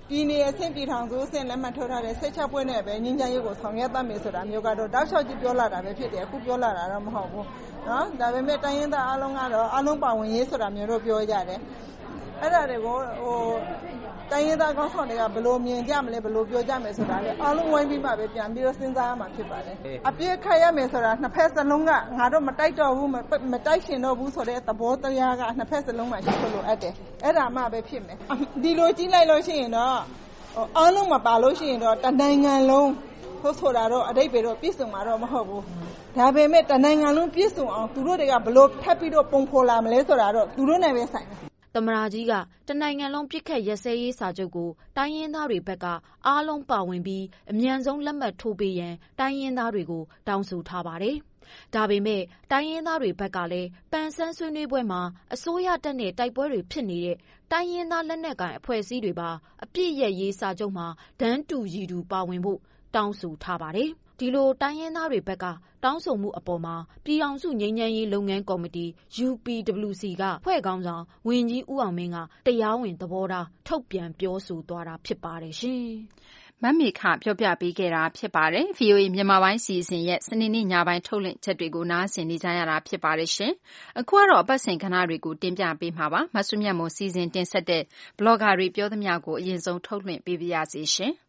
ပြည်နယ်အဆင့်ပြည်ထောင်စုအဆင့်လက်မှတ်ထိုးထားတဲ့စိတ်ချပွဲနဲ့ပဲငြိမ်းချမ်းရေးကိုဆောင်ရွက်သမယ်ဆိုတာမျိုးကတော့တောက်လျှောက်ကြီးပြောလာတာပဲဖြစ်တယ်အခုပြောလာတာတော့မဟုတ်ဘူးနော်ဒါပေမဲ့တိုင်းရင်းသားအားလုံးကတော့အားလုံးပါဝင်ရေးဆိုတာမျိုးတော့ပြောကြတယ်အဲ့ဒါတွေကိုဟိုတိုင်းရင်းသားကောင်းဆောင်တွေကဘယ်လိုမြင်ကြမလဲဘယ်လိုပြောကြမယ်ဆိုတာလေအားလုံးဝိုင်းပြီးမှပဲပြန်ပြီးတော့စဉ်းစားရမှာဖြစ်ပါတယ်အပြည့်ခတ်ရမယ်ဆိုတာနှစ်ဖက်စလုံးကငါတို့မတိုက်တော့ဘူးမတိုက်ရှင်တော့ဘူးဆိုတဲ့သဘောတရားကနှစ်ဖက်စလုံးမှာရှိဖို့လိုအပ်တယ်အဲ့ဒါမှပဲဖြစ်မယ်ဒီလိုကြီးလိုက်လို့ရှိရင်တော့အားလုံးမပါလို့ရှိရင်တော့တနိုင်ငံလုံးဟုတ်ဆိုတာတော့အတိတ်ပဲတော့ပြည့်စုံမှာတော့မဟုတ်ဘူးဒါပေမဲ့တနိုင်ငံလုံးပြည့်စုံအောင်သူတို့တွေကဘလို့ထပ်ပြီးတော့ပုံဖော်လာမလဲဆိုတာတော့သူတို့နဲ့ပဲဆိုင်တယ်သမရာကြီးကတနိုင်ငံလုံးပြစ်ခတ်ရက်စဲရေးစာချုပ်ကိုတိုင်းရင်းသားတွေဘက်ကအားလုံးပါဝင်ပြီးအမြန်ဆုံးလက်မှတ်ထိုးပေးရန်တိုင်းရင်းသားတွေကိုတောင်းဆိုထားပါတယ်။ဒါပေမဲ့တိုင်းရင်းသားတွေဘက်ကလည်းပန်ဆန်းဆွေးနွေးပွဲမှာအစိုးရတပ်နဲ့တိုက်ပွဲတွေဖြစ်နေတဲ့တိုင်းရင်းသားလက်နက်ကိုင်အဖွဲ့အစည်းတွေပါအပြစ်ရက်ရေးစာချုပ်မှာဒန်းတူရည်တူပါဝင်ဖို့တောင်းဆိုထားပါတယ်။ဒီလိုတိုင်းရင်းသားတွေဘက်ကတောင်းဆိုမှုအပေါ်မှာပြည်ထောင်စုငြိမ်းချမ်းရေးလုပ်ငန်းကော်မတီ U P W C ကဖွဲ့ခေါင်းဆောင်ဝန်ကြီးဦးအောင်မင်းကတရားဝင်သဘောထားထုတ်ပြန်ပြောဆိုသွားတာဖြစ်ပါတယ်ရှင်။မမေခပြောပြပေးခဲ့တာဖြစ်ပါတယ်။ V O A မြန်မာပိုင်းစီစဉ်ရဲ့စနေနေ့ညပိုင်းထုတ်လွှင့်ချက်တွေကိုနားဆင်နေကြရတာဖြစ်ပါတယ်ရှင်။အခုကတော့အပတ်စဉ်ကဏ္ဍတွေကိုတင်ပြပေးမှာပါ။မဆုမြတ်မွန်စီစဉ်တင်ဆက်တဲ့ဘလော့ဂါတွေပြောသမျှကိုအရင်ဆုံးထုတ်လွှင့်ပေးပါရစေရှင်။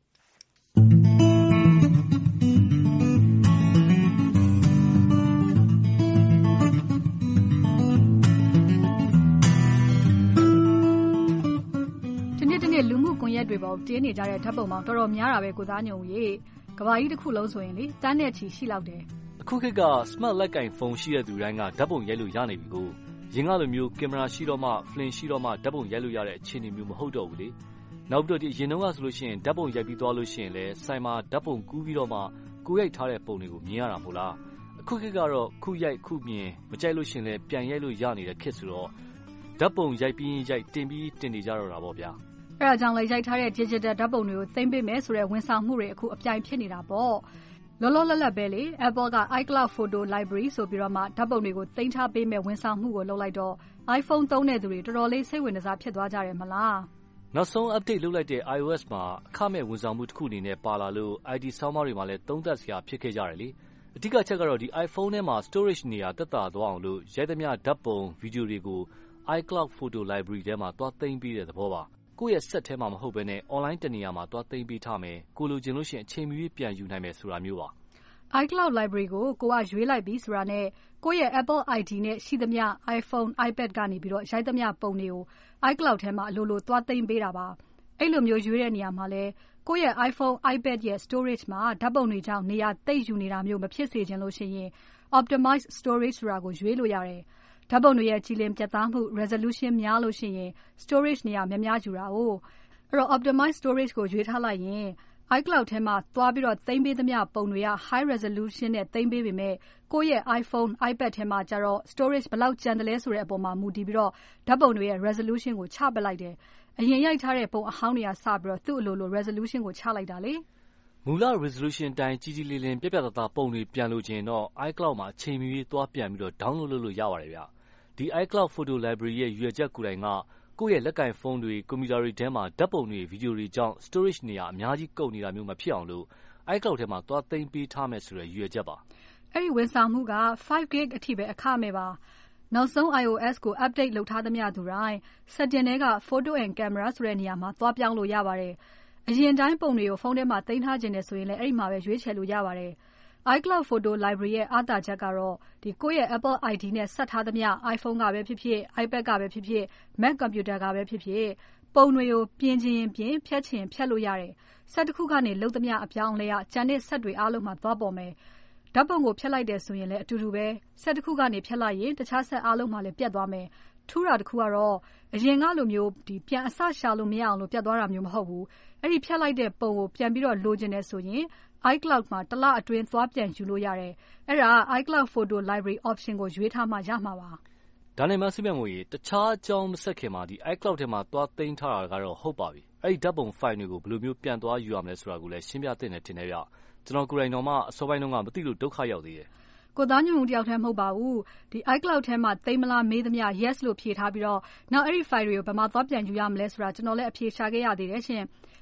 လူမှုကွန်ရက်တွေပေါ်တင်းနေကြတဲ့ဓာတ်ပုံပေါင်းတော်တော်များတာပဲကိုသားညုံရေကဘာကြီးတစ်ခုလုံးဆိုရင်လေတန်းနဲ့ချီရှိလောက်တယ်အခုခေတ်က smart လက်ကင်ဖုန်းရှိတဲ့သူတိုင်းကဓာတ်ပုံရိုက်လို့ရနေပြီကိုရင်ကလိုမျိုးကင်မရာရှိတော့မှ flash ရှိတော့မှဓာတ်ပုံရိုက်လို့ရတဲ့အခြေအနေမျိုးမဟုတ်တော့ဘူးလေနောက်ပြီးတော့ဒီရင်တုန်းကဆိုလို့ရှိရင်ဓာတ်ပုံရိုက်ပြီးသွားလို့ရှိရင်လည်းဆိုင်မှာဓာတ်ပုံကူးပြီးတော့မှကိုရိုက်ထားတဲ့ပုံတွေကိုမြင်ရတာမဟုတ်လားအခုခေတ်ကတော့ခုရိုက်ခုမြင်မကြိုက်လို့ရှိရင်လည်းပြန်ရိုက်လို့ရနေတဲ့ခေတ်ဆိုတော့ဓာတ်ပုံရိုက်ပြီးရိုက်တင်ပြီးတင်နေကြတော့တာပေါ့ဗျာအဲဒါကြောင့်လည်းရိုက်ထားတဲ့ digital ဓာတ်ပုံတွေကိုသိမ်းပေးမယ်ဆိုတဲ့ဝန်ဆောင်မှုတွေအခုအပြိုင်ဖြစ်နေတာပေါ့လောလောလတ်လတ်ပဲလေ Apple က iCloud Photo Library ဆိုပြီးတော့မှဓာတ်ပုံတွေကိုသိမ်းထားပေးမယ်ဝန်ဆောင်မှုကိုလုပ်လိုက်တော့ iPhone သုံးတဲ့သူတွေတော်တော်လေးစိတ်ဝင်စားဖြစ်သွားကြတယ်မလားနောက်ဆုံး update လုပ်လိုက်တဲ့ iOS မှာအခမဲ့ဝန်ဆောင်မှုတစ်ခုအနေနဲ့ပါလာလို့ I T ဆောင်းပါးတွေမှာလည်းသုံးသပ်စရာဖြစ်ခဲ့ကြတယ်လေအဓိကချက်ကတော့ဒီ iPhone ထဲမှာ storage နေရာတက်တာသွားအောင်လို့ရိုက်သမျှဓာတ်ပုံဗီဒီယိုတွေကို iCloud Photo Library ထဲမှာသွားသိမ်းပေးတဲ့သဘောပါကိုယ့်ရဲ့ set ထဲမှာမဟုတ်ဘဲနဲ့ online တနေရာမှာသွားသိမ်းပေးထားမယ်ကိုလိုချင်လို့ရှိရင်အချိန်မီပြန်ယူနိုင်မယ်ဆိုတာမျိုးပါ iCloud Library ကိုကိုကရွေးလိုက်ပြီးဆိုတာနဲ့ကိုယ့်ရဲ့ Apple I D နဲ့ရှိသမျှ iPhone, iPad ကနေပြီးတော့ရိုက်သမျှပုံတွေကို iCloud ထဲမှာအလိုလိုသွားသိမ်းပေးတာပါအဲ့လိုမျိုးရွေးတဲ့နေရာမှာလဲကိုယ့်ရဲ့ iPhone, iPad ရဲ့ storage မှာဓာတ်ပုံတွေကြောင့်နေရာသိပ်ယူနေတာမျိုးမဖြစ်စေချင်လို့ရှိရင် optimize storage ဆိုတာကိုရွေးလို့ရတယ်ဓာတ်ပုံတွေရဲ့ကြည်လင်ပြတ်သားမှု resolution များလို့ရှိရင် storage နေရာများများယူတာ哦အဲ့တော့ optimize storage ကိုရွေးထားလိုက်ရင် iCloud ထဲမှာသွားပြီးတော့သိမ်းပေးသမျှပုံတွေက high resolution နဲ့သိမ်းပေးပေမဲ့ကိုယ့်ရဲ့ iPhone, iPad ထဲမှာကျတော့ storage ဘယ်လောက်ကျန်တယ်လဲဆိုတဲ့အပေါ်မှာမူတည်ပြီးတော့ဓာတ်ပုံတွေရဲ့ resolution ကိုချပစ်လိုက်တယ်အရင်ရိုက်ထားတဲ့ပုံအဟောင်းတွေကစပြီးတော့သူ့အလိုလို resolution ကိုချလိုက်တာလေမူလ resolution တိုင်းကြီးကြီးလေးလင်းပြပြတသားပုံတွေပြန်လို့ခြင်းတော့ iCloud မှာအချိန်မီသွားပြန်ပြီးတော့ download လုပ်လို့ရပါတယ်ဗျဒီ iCloud Photo Library ရဲ့ရွေချက်ကိုယ်တိုင်ကကိုယ့်ရဲ့လက်ကင်ဖုန်းတွေကွန်ပျူတာတွေထဲမှာဓာတ်ပုံတွေဗီဒီယိုတွေကြောင့် storage နေရာအများကြီးကုန်နေတာမျိုးမဖြစ်အောင်လို့ iCloud ထဲမှာသွားသိမ်းပေးထားမယ်ဆိုတဲ့ရွေချက်ပါအဲ့ဒီဝန်ဆောင်မှုကfive gig အထိပဲအခမဲ့ပါနောက်ဆုံး iOS ကို update လုပ်ထားသမျှသူတိုင်း setting ထဲက photo and camera ဆိုတဲ့နေရာမှာသွားပြောင်းလို့ရပါတယ်အရင်တိုင်းပုံတွေကိုဖုန်းထဲမှာသိမ်းထားခြင်းနဲ့ဆိုရင်လည်းအဲ့ဒီမှာပဲရွေးချယ်လို့ရပါတယ်iCloud Photo Library ရဲ့အားသာချက်ကတော့ဒီကိုယ့်ရဲ့ Apple I D နဲ့ဆက်ထားသမျှ iPhone ကပဲဖြစ်ဖြစ် iPad ကပဲဖြစ်ဖြစ် Mac computer ကပဲဖြစ်ဖြစ်ပုံတွေကိုပြင်ချင်ရင်ပြင်ဖြတ်ချင်ဖြတ်လို့ရတယ်။ set တစ်ခုကနေလုပ်သမျှအပြောင်းအလဲကကျန်တဲ့ set တွေအားလုံးမှာသွားပေါ်မယ်။ဓာတ်ပုံကိုဖြတ်လိုက်တယ်ဆိုရင်လည်းအတူတူပဲ set တစ်ခုကနေဖြတ်လိုက်ရင်တခြား set အားလုံးမှာလည်းပြတ်သွားမယ်။ထူးတာတစ်ခုကတော့အရင်ကလိုမျိုးဒီပြန်အစရှာလို့မရအောင်လို့ပြတ်သွားတာမျိုးမဟုတ်ဘူး။အဲ့ဒီဖြတ်လိုက်တဲ့ပုံကိုပြန်ပြီးတော့လိုချင်တယ်ဆိုရင်iCloud မှာတစ်လအတွင်းသွားပြန်ယူလို့ရတယ်။အဲ့ဒါ iCloud Photo Library option ကိုရွေးထားမှရမှာပါ။ဒါနဲ့မှစိတ်မငြိမ်တခြားအကြောင်းမဆက်ခင်မှာဒီ iCloud ထဲမှာသွားသိမ်းထားတာကတော့ဟုတ်ပါပြီ။အဲ့ဒီဓာတ်ပုံ file တွေကိုဘယ်လိုမျိုးပြန်သွားယူရမလဲဆိုတာကိုလည်းရှင်းပြသင့်တယ်ထင်တယ်ဗျ။ကျွန်တော်ကိုယ်တိုင်တော့မှအစောပိုင်းတုန်းကမသိလို့ဒုက္ခရောက်သေးတယ်။ကိုသားညုံတယောက်တည်းမဟုတ်ပါဘူး။ဒီ iCloud ထဲမှာသိမ်းမလားမေးသမျှ yes လို့ဖြေထားပြီးတော့နောက်အဲ့ဒီ file တွေကိုဘယ်မှာသွားပြန်ယူရမလဲဆိုတာကျွန်တော်လည်းအဖြေရှာခဲ့ရသေးတယ်ရှင်။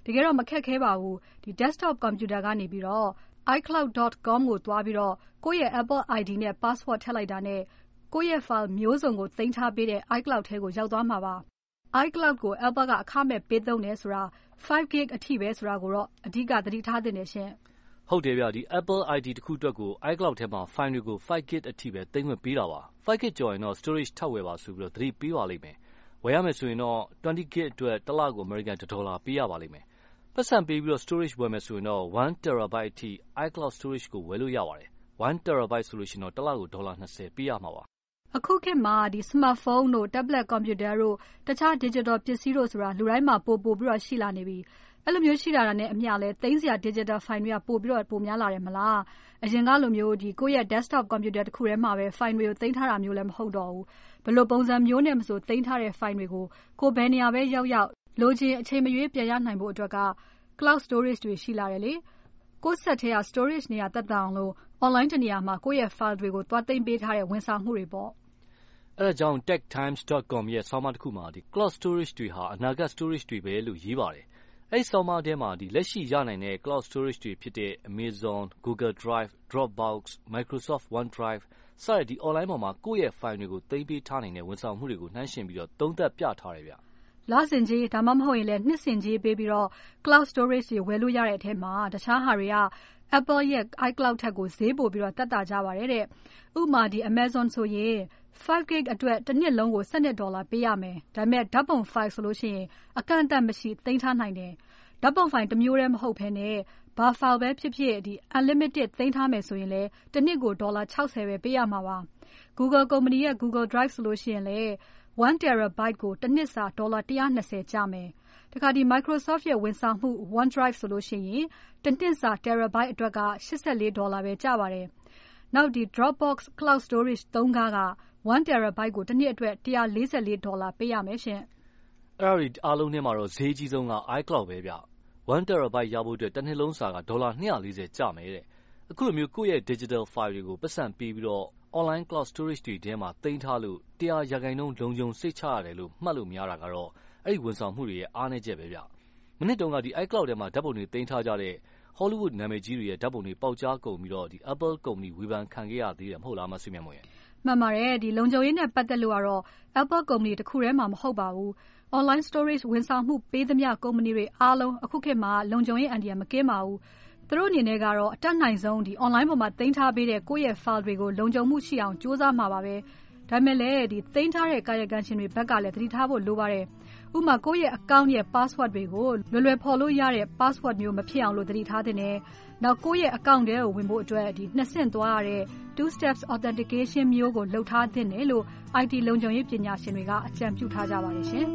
တကယ်တော့မခက်ခဲပါဘူးဒီ desktop computer ကနေပြီးတော့ i cloud dot com ကိုသွားပြီးတော့ကိုယ့်ရဲ့ Apple ไอ ดี နဲ့ password ထည့်လိုက်တာနဲ့ကိုယ့်ရဲ့ file မျိုးစုံကိုသိမ်းထားပေးတဲ့ iCloud ထဲကိုရောက်သွားမှာပါ iCloud ကို Apple ကအခမဲ့ပေးသုံးတယ်ဆိုတာ five gig အထိပဲဆိုတာကိုတော့အဓိကသတိထားသင့်တယ်ရှင်ဟုတ်တယ်ဗျဒီ Apple ไอ ดี တစ်ခုအတွက်ကို iCloud ထဲမှာ file တွေကို five gig အထိပဲသိမ်းခွင့်ပေးတာပါ five gig ကျော်ရင်တော့ storage ထပ်ဝယ်ပါဆိုပြီးတော့သတိပေးပါလိမ့်မယ်ဝယ်ရမယ်ဆိုရင်တော့ twenty gig အတွက်တစ်လကို American one dollar ပေးရပါလိမ့်မယ်ပတ်စံပေးပြီးတော့ storage ဝယ်မယ်ဆိုရင်တော့ one terabyte အထိ iCloud storage ကိုဝယ်လို့ရပါတယ် one terabyte ဆိုလို့ရှိရင်တော့တစ်လကို ဒေါ်လာtwentyပေးရမှာပါအခုခေတ်မှာဒီ smartphone တို့ tablet computer တို့တခြား digital ပစ္စည်းတို့ဆိုတာလူတိုင်းမှာပို့ပို့ပြီးတော့ရှိလာနေပြီအဲ့လိုမျိုးရှိလာတာနဲ့အမျှလဲသိမ်းစရာ digital file တွေကပို့ပြီးတော့ပိုများလာတယ်မလားအရင်ကလိုမျိုးဒီကိုယ့်ရဲ့ desktop computer တစ်ခုထဲမှာပဲ file တွေကိုသိမ်းထားတာမျိုးလည်းမဟုတ်တော့ဘူးဘယ်လိုပုံစံမျိုးနဲ့မဆိုသိမ်းထားတဲ့ file တွေကိုကိုယ်ဘယ်နေရာပဲရောက်ရောက်လိုချင်အချိန်မရွေးပြန်ရနိုင်ဖို့အတွက်က cloud storage တွေရှိလာတယ်လေကိုယ့်ဆက်ထဲက storage နေရာတက်တအောင်လို့ online တနေရာမှာကိုယ့်ရဲ့ file တွေကိုသွားသိမ်းပေးထားတဲ့ဝန်ဆောင်မှုတွေပေါ့အဲ့ဒါကြောင့် tech times dot com ရဲ့ဆောင်းပါးတစ်ခုမှာဒီ cloud storage တွေဟာအနာဂတ် storage တွေပဲလို့ရေးပါတယ်အဲ့ဒီဆောင်းပါးထဲမှာဒီလက်ရှိရနိုင်တဲ့ cloud storage တွေဖြစ်တဲ့ Amazon, Google Drive, Dropbox, Microsoft OneDrive စတဲ့ဒီ online ပေါ်မှာကိုယ့်ရဲ့ file တွေကိုသိမ်းပေးထားနိုင်တဲ့ဝန်ဆောင်မှုတွေကိုနှိုင်းယှဉ်ပြီးတော့သုံးသပ်ပြထားတယ်ဗျလစဉ်ကြီးဒါမှမဟုတ်ရင်လည်းနှစ်စဉ်ကြီးပေးပြီးတော့ cloud storage တွေဝယ်လို့ရတဲ့အထက်မှာတခြားဟာတွေက Apple ရဲ့ iCloud ထက်ကိုဈေးပို့ပြီးတော့တက်တာကြပါတယ်တဲ့ဥပမာဒီ Amazon ဆိုရင် five gig အတွက်တစ်နှစ်လုံးကိုtwelveဒေါ်လာပေးရမယ်ဒါပေမဲ့ဓာတ်ပုံ file ဆိုလို့ရှိရင်အကန့်အသတ်မရှိသိမ်းထားနိုင်တယ်ဓာတ်ပုံ file တစ်မျိုးတည်းမဟုတ်ဘဲနဲ့ဘာ file ပဲဖြစ်ဖြစ်ဒီ unlimited သိမ်းထားမယ်ဆိုရင်လည်းတစ်နှစ်ကိုဒေါ်လာsixtyပဲပေးရမှာပါ Google ကုမ္ပဏီရဲ့ Google Drive ဆိုလို့ရှိရင်လည်းone terabyte ကိုတစ်နှစ်စာဒေါ်လာone hundred twentyကျမယ်တခါဒီ Microsoft ရဲ့ဝန်ဆောင်မှု OneDrive ဆိုလို့ရှိရင်တစ်နှစ်စာ terabyte အတွက်ကeighty-fourဒေါ်လာပဲကျပါတယ်နောက်ဒီ Dropbox Cloud Storage threeကားကone terabyte ကိုတစ်နှစ်အတွက်one hundred forty-fourဒေါ်လာပေးရမယ်ရှင်အဲ့ဒါဒီအားလုံးထဲမှာတော့ဈေးကြီးဆုံးက iCloud ပဲဗျone terabyte ရဖို့အတွက်တစ်နှစ်လုံးစာကဒေါ်လာtwo hundred fortyကျမယ်တဲ့အခုလိုမျိုးကိုယ့်ရဲ့ digital file တွေကိုပတ်စံပေးပြီးတော့ online cloud storage တွေထဲမှာသိမ်းထားလို့one hundredရာခိုင်နှုန်းလုံခြုံစိတ်ချရတယ်လို့မှတ်လို့များတာကတော့အဲ့ဒီဝန်ဆောင်မှုတွေရဲ့အားနည်းချက်ပဲဗျမနစ်တုန်းကဒီ iCloud ထဲမှာဓာတ်ပုံတွေသိမ်းထားကြတဲ့ Hollywood နာမည်ကြီးတွေရဲ့ဓာတ်ပုံတွေပေါက်ကြားကုန်ပြီးတော့ဒီ Apple ကုမ္ပဏီဝေဖန်ခံခဲ့ရသေးတယ်မဟုတ်လားမဆွေးမြတ်မွေရဲ့မှန်ပါတယ်ဒီလုံခြုံရေးနဲ့ပတ်သက်လို့ကတော့ Apple ကုမ္ပဏီတစ်ခုထဲမှာမဟုတ်ပါဘူး online storage ဝန်ဆောင်မှုပေးသမျှကုမ္ပဏီတွေအားလုံးအခုခေတ်မှာလုံခြုံရေးအန္တရာယ်မကင်းပါဘူးသူတို့အနေနဲ့ကတော့အတက်နိုင်ဆုံးဒီ online ပေါ်မှာသိမ်းထားပေးတဲ့ကိုယ့်ရဲ့ file တွေကိုလုံခြုံမှုရှိအောင်စူးစမ်းမှာပါပဲဒါပေမဲ့လည်းဒီသိမ်းထားတဲ့ကာယကံရှင်တွေဘက်ကလည်းသတိထားဖို့လိုပါတယ်ဥပမာကိုယ့်ရဲ့ account ရဲ့ password တွေကိုလွယ်လွယ်ဖော်လို့ရတဲ့ password မျိုးမဖြစ်အောင်လို့သတိထားသင့်တယ်နောက်ကိုယ့်ရဲ့ account ထဲကိုဝင်ဖို့အတွက်ဒီနှစ်ဆင့်သွားရတဲ့ two steps authentication မျိုးကိုလုပ်ထားသင့်တယ်လို့ I T လုံခြုံရေးပညာရှင်တွေကအကြံပြုထားကြပါတယ်ရှင်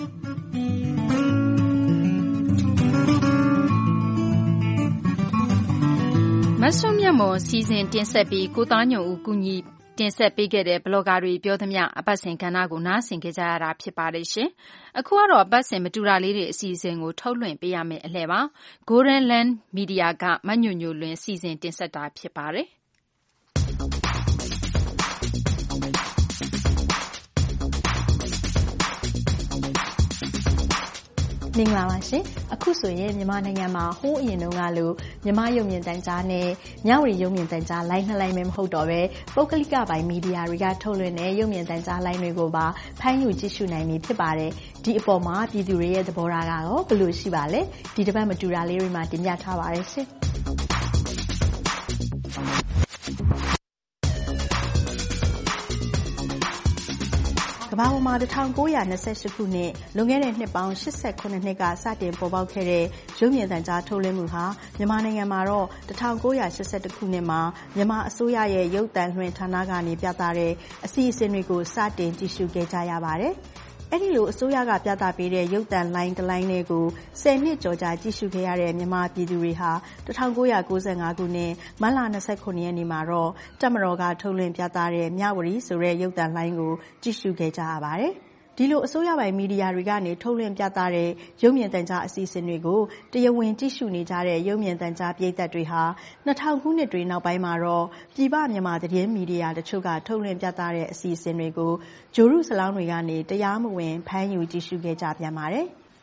မဆွမြတ်မော်စီစဉ်တင်ဆက်ပြီးကိုသားညုံဦးကူညီတင်ဆက်ပေးခဲ့တဲ့ဘလော့ဂါတွေပြောသမျှအပတ်စဉ်ကဏ္ဍကိုနားဆင်ကြရတာဖြစ်ပါတယ်ရှင်။အခုကတော့အပတ်စဉ်မတူတာလေးတွေအစီအစဉ်ကိုထုတ်လွှင့်ပေးရမယ့်အလှည့်ပါ။ Golden Land Media ကမညိုညိုလွင်စီစဉ်တင်ဆက်တာဖြစ်ပါတယ်။မင်္ဂလာပါရှင်အခုဆိုရင်မြန်မာနိုင်ငံမှာဟိုးအရင်တုန်းကလိုမြန်မာရုပ်မြင်သံကြားနဲ့မြဝတီရုပ်မြင်သံကြားလိုင်းနှစ်လိုင်းပဲမဟုတ်တော့ပဲပုဂ္ဂလိကပိုင်းမီဒီယာတွေကထုတ်လွှင့်တဲ့ရုပ်မြင်သံကြားလိုင်းတွေကိုပါဖမ်းယူကြည့်ရှုနိုင်ပြီဖြစ်ပါတယ်ဒီအပေါ်မှာပြည်သူတွေရဲ့သဘောထားကတော့ဘယ်လိုရှိပါလဲဒီတစ်ပတ်မတူတာလေးတွေမှာတင်ပြထားပါတယ်ရှင်ကမ္ဘာပေါ်မှာnineteen twenty-eightခုနှစ်လွန်ခဲ့တဲ့နှစ်ပေါင်းeighty-sevenနှစ်ကစတင်ပေါ်ပေါက်ခဲ့တဲ့ရုပ်မြင်သံကြားထုတ်လွှင့်မှုဟာမြန်မာနိုင်ငံမှာတော့nineteen eighty-oneခုနှစ်မှာမြန်မာအစိုးရရဲ့ရုပ်သံလွှင့်ဌာနကနေပြသတဲ့အစီအစဉ်တွေကိုစတင်ကြည့်ရှုခဲ့ကြရပါတယ်။အဲ့ဒီလိုအစိုးရကပြသပေးတဲ့ရုပ်သံလိုင်းတစ်လိုင်းလေးကိုtenနှစ်ကျော်ကြာကြည့်ရှုခဲ့ရတဲ့မြန်မာပြည်သူတွေဟာnineteen ninety-fiveခုနှစ်မတ်လtwenty-sevenရက်နေ့မှာတော့တပ်မတော်ကထုတ်လွှင့်ပြသတဲ့မြဝတီဆိုတဲ့ရုပ်သံလိုင်းကိုကြည့်ရှုခဲ့ကြရပါတယ်။ဒီလိုအစိုးရပိုင်းမီဒီယာတွေကနေထုတ်လွှင့်ပြသတဲ့ရုပ်မြင်သံကြားအစီအစဉ်တွေကိုတရားဝင်ကြည့်ရှုနေကြတဲ့ရုပ်မြင်သံကြားပရိသတ်တွေဟာtwo thousandခုနှစ်တွေနောက်ပိုင်းမှာတော့ပြည်ပမြန်မာသတင်းမီဒီယာတချို့ကထုတ်လွှင့်ပြသတဲ့အစီအစဉ်တွေကိုဂျိုရုစလောင်းတွေကနေတရားမဝင်ဖမ်းယူကြည့်ရှုခဲ့ကြပြန်ပါတယ်။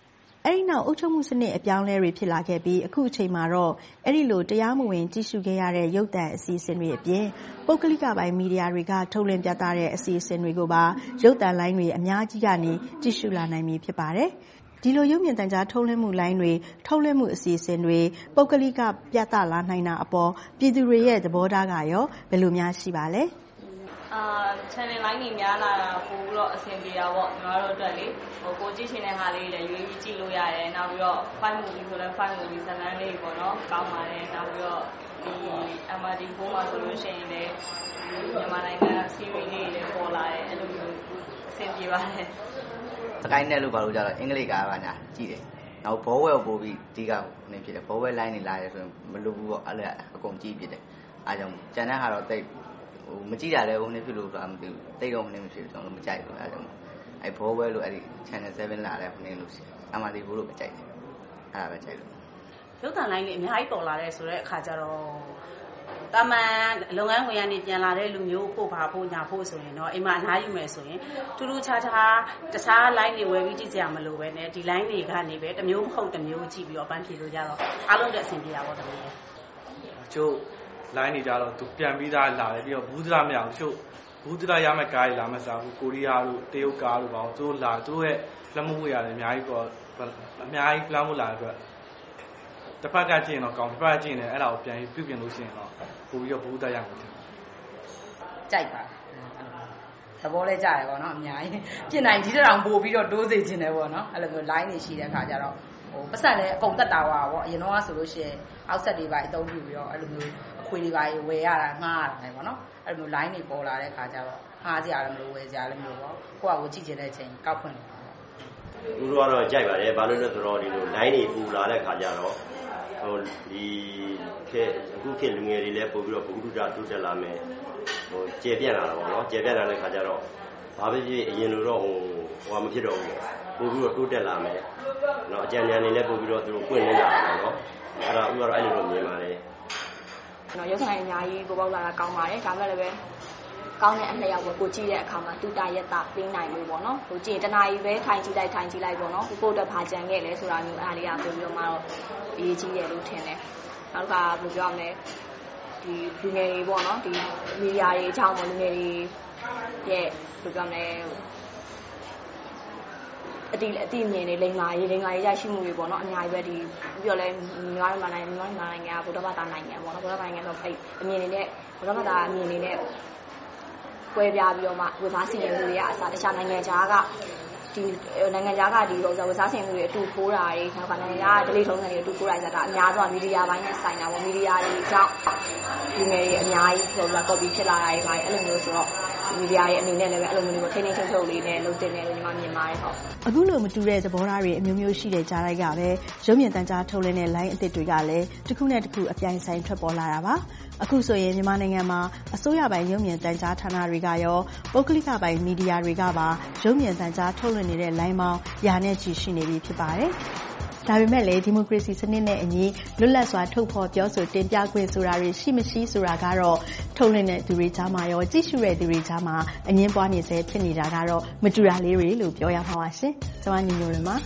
အဲဒီနောက်အုပ်ချုပ်မှုစနစ်အပြောင်းအလဲတွေဖြစ်လာခဲ့ပြီးအခုအချိန်မှာတော့အဲဒီလိုတရားမဝင်ကြည့်ရှုခဲ့ရတဲ့ရုပ်သံအစီအစဉ်တွေအပြင်ပုဂ္ဂလိကပိုင်းမီဒီယာတွေကထုတ်လွှင့်ပြသတဲ့အစီအစဉ်တွေကိုပါရုပ်သံလိုင်းတွေအများကြီးကနေကြည့်ရှုလာနိုင်ပြီဖြစ်ပါတယ်။ဒီလိုရုပ်မြင်သံကြားထုတ်လွှင့်မှုလိုင်းတွေထုတ်လွှင့်မှုအစီအစဉ်တွေပုဂ္ဂလိကပြသလာနိုင်တာအပေါ်ပြည်သူတွေရဲ့သဘောထားကရောဘယ်လိုများရှိပါလဲ။အာ channel line တွေများလာတာပို့ပြီးတော့အဆင်ပြေတာပေါ့ညီမတို့အတွက်လေဟိုကိုကြည့်ချင်တဲ့ဟာလေးတွေလည်းရွေးပြီးကြည့်လို့ရတယ်နောက်ပြီးတော့ file movie ဆိုလည်း file movie ဇာတ်လမ်းလေးပေါ့နော်ကောင်းပါတယ်နောက်ပြီးတော့ဒီ M R D ဖိုးမှာဆိုလို့ရှိရင်လည်းမြန်မာနိုင်ငံ series လေးတွေလည်းပေါ်လာတယ်အဲ့လိုမျိုးအဆင်ပြေပါတယ်စကိုင်းနဲ့လို့ပါလို့ကြတော့အင်္ဂလိပ်ကားပါညာကြည့်တယ်နောက်ဘောဝဲကိုပို့ပြီးဒီကနေဖြစ်တယ်ဘောဝဲ line တွေလာတယ်ဆိုရင်မလုပ်ဘူးပေါ့အဲ့ဒါအကုန်ကြည့်ဖြစ်တယ်အားကြောင့်ကျန်တဲ့ဟာတော့တိတ်ဟိုမကြည့်တာလည်းဟိုနေ့ဖြစ်လို့ဆိုတာမသိဘူးတိတ်တော့ဟိုနေ့မဖြစ်ဘူးကျွန်တော်တို့မကြိုက်ဘူးအဲ့ဒါအဲ့ဘောဝဲလို့အဲ့ဒီ channel 7လာတယ်ဟိုနေ့လို့အမှန်တကယ်လို့မကြိုက်တယ်အဲ့ဒါပဲကြိုက်လို့ရုပ်သံလိုင်းတွေအများကြီးပေါ်လာတဲ့ဆိုတဲ့အခါကျတော့တာမန်လုပ်ငန်းဝင်ရနေပြန်လာတဲ့လူမျိုးပို့ပါဖို့ညာဖို့ဆိုရင်တော့အိမ်မှာအနားယူမယ်ဆိုရင်ထူးထူးခြားခြားတခြား line တွေဝယ်ပြီးကြည့်ကြရမလို့ပဲねဒီ line တွေကနေပဲတစ်မျိုးမဟုတ်တစ်မျိုးကြည့်ပြီးတော့ပန်းဖြေလို့ကြတော့အားလုံးတဲ့အဆင်ပြေတာပေါ့တမီးရဲ့ကျို့ line တွေကြတော့သူပြန်ပြီးသားလာတယ်ပြီးတော့ဘူးသလားမရဘူးကျို့ဘူးသလားရမယ့်ကားတွေလာမှစားဘူးကိုရီးယားတို့တရုတ်ကားတို့ပါသူတို့လာသူတို့ရဲ့လက်မှုဝေရတယ်အများကြီးပေါ့အများကြီးplanဖို့လာတဲ့အတွက်တစ်ဖက်ကကြည့်ရင်တော့ကောင်းတစ်ဖက်ကကြည့်ရင်လည်းအဲ့ဒါကိုပြန်ပြုပြင်လို့ရှိရင်တော့ပို့ပြီးတော့ဘူးသားရမှာတယ်ကြိုက်ပါသဘောလဲကြရပေါ့နော်အများကြီးပြင်နိုင်ဒီတောင်ပို့ပြီးတော့တိုးစေခြင်းတယ်ပေါ့နော်အဲ့လိုမျိုး line တွေရှိတဲ့အခါကျတော့ဟိုပတ်စံလည်းအကုန်တက်တာပါပေါ့အရင်တော့ဆိုလို့ရှိရင်အောက်ဆက်တွေပါအသုံးပြုပြီးတော့အဲ့လိုမျိုးအခွေတွေပါဝယ်ရတာငှားရတယ်ပေါ့နော်အဲ့လိုမျိုး line တွေပေါ်လာတဲ့အခါကျတော့ငှားစရာလည်းမလိုဝယ်စရာလည်းမလိုပေါ့ကိုယ့်အကိုကြည့်ချင်တဲ့အချိန်ကောက်ဖွင့်လို့ဦးတို့ကတော့ကြိုက်ပါတယ်ဘာလို့လဲဆိုတော့ဒီလို line တွေပူလာတဲ့ခါကျတော့ဟိုဒီခေအခုခေလူငယ်တွေလည်းပို့ပြီးတော့ဘုဒ္ဓတာတိုးတက်လာမယ်ဟိုကျေပြန့်လာတာပေါ့နော်ကျေပြန့်လာတဲ့ခါကျတော့ဘာဖြစ်ဖြစ်အရင်လိုတော့ဟိုဟိုမဖြစ်တော့ဘူးပို့ပြီးတော့တိုးတက်လာမယ်နော်အကြံဉာဏ်တွေလည်းပို့ပြီးတော့သူတို့ပွင့်လင်းလာတယ်နော်အဲ့ဒါဦးကတော့အဲ့လိုလိုမြင်ပါတယ်နော်ရုပ်ဆိုင်အများကြီးပေါ်ပေါက်လာတာကောင်းပါတယ်ဒါမဲ့လည်းပဲကောင်းတဲ့အလျောက်ပဲကိုကြည့်တဲ့အခါမှာတူတာရက်တာပေးနိုင်လို့ပေါ့နော်ဟိုကြည့်ရင်တနာရီပဲထိုင်ကြည့်လိုက်ထိုင်ကြည့်လိုက်ပေါ့နော်ကိုကိုတော့ဘာကြံခဲ့လဲဆိုတာမျိုးအားလေးအားပို့ပြီးတော့မှတော့အရေးကြီးတယ်လို့ထင်တယ်နောက်တစ်ခါဘယ်လိုပြောမလဲဒီလူငယ်တွေပေါ့နော်ဒီမီဒီယာတွေအကြောင်းပေါ့လူငယ်တွေရဲ့ဘယ်လိုပြောမလဲအတီအတီမြင်နေလိမ္မာရေးလိမ္မာရေးရရှိမှုတွေပေါ့နော်အများကြီးပဲဒီပြီးတော့လဲမြန်မာနိုင်ငံနိုင်ငံမြန်မာနိုင်ငံကဗုဒ္ဓဘာသာနိုင်ငံပေါ့နော်ဗုဒ္ဓဘာသာနိုင်ငံဆိုအဲ့အမြင်နေတဲ့ဗုဒ္ဓဘာသာအမြင်နေတဲ့ကွဲပြားပြီးတော့မှဝေသားစီရင်မှုတွေကအစားတခြားနိုင်ငံခြားကဒီနိုင်ငံခြားကဒီဝေသားစီရင်မှုတွေအတူဖိုးတာတွေနောက်ကနိုင်ငံခြားကဒလိထုံးတွေအတူဖိုးတာဆိုတာအများဆုံးမီဒီယာပိုင်းနဲ့ဆိုင်တာပေါ့မီဒီယာတွေကြောင့်ဒီငယ်တွေအများကြီးဆိုတော့ copy ဖြစ်လာတာတွေပါတယ်အဲ့လိုမျိုးဆိုတော့မီဒီယာရဲ့အနေနဲ့လည်းပဲအဲ့လိုမျိုးကိုထိန်းထိန်းချုပ်ချုပ်လေးနဲ့လုပ်တင်တယ်လို့ညီမမြင်ပါတယ်ဟုတ်အခုလိုမတူတဲ့သဘောထားတွေအမျိုးမျိုးရှိတဲ့ကြားတိုက်ကပဲရုပ်မြင်သံကြားထုတ်လွှင့်တဲ့ line အသစ်တွေကလည်းတစ်ခုနဲ့တစ်ခုအပြိုင်ဆိုင်ထွက်ပေါ်လာတာပါအခုဆိုရင်မြန်မာနိုင်ငံမှာအစိုးရပိုင်းရုပ်မြင်သံကြားဌာနတွေကရောပုဂ္ဂလိကပိုင်းမီဒီယာတွေကပါရုပ်မြင်သံကြားထုတ်လွှင့်နေတဲ့ line ပေါင်းရာနဲ့ချီရှိနေပြီဖြစ်ပါတယ်ဒါပေမဲ့လည်းဒီမိုကရေစီစနစ်နဲ့အညီလွတ်လပ်စွာထုတ်ဖော်ပြောဆိုတင်ပြခွင့်ဆိုတာတွေရှိမရှိဆိုတာကတော့ထုတ်လွှင့်တဲ့သူတွေကြားမှာရောကြည့်ရှုတဲ့သူတွေကြားမှာအငြင်းပွားနေစေဖြစ်နေတာကတော့မတူတာလေးတွေလို့ပြောရမှာပါရှင်။ကျွန်မညီညွတ်ရမှာ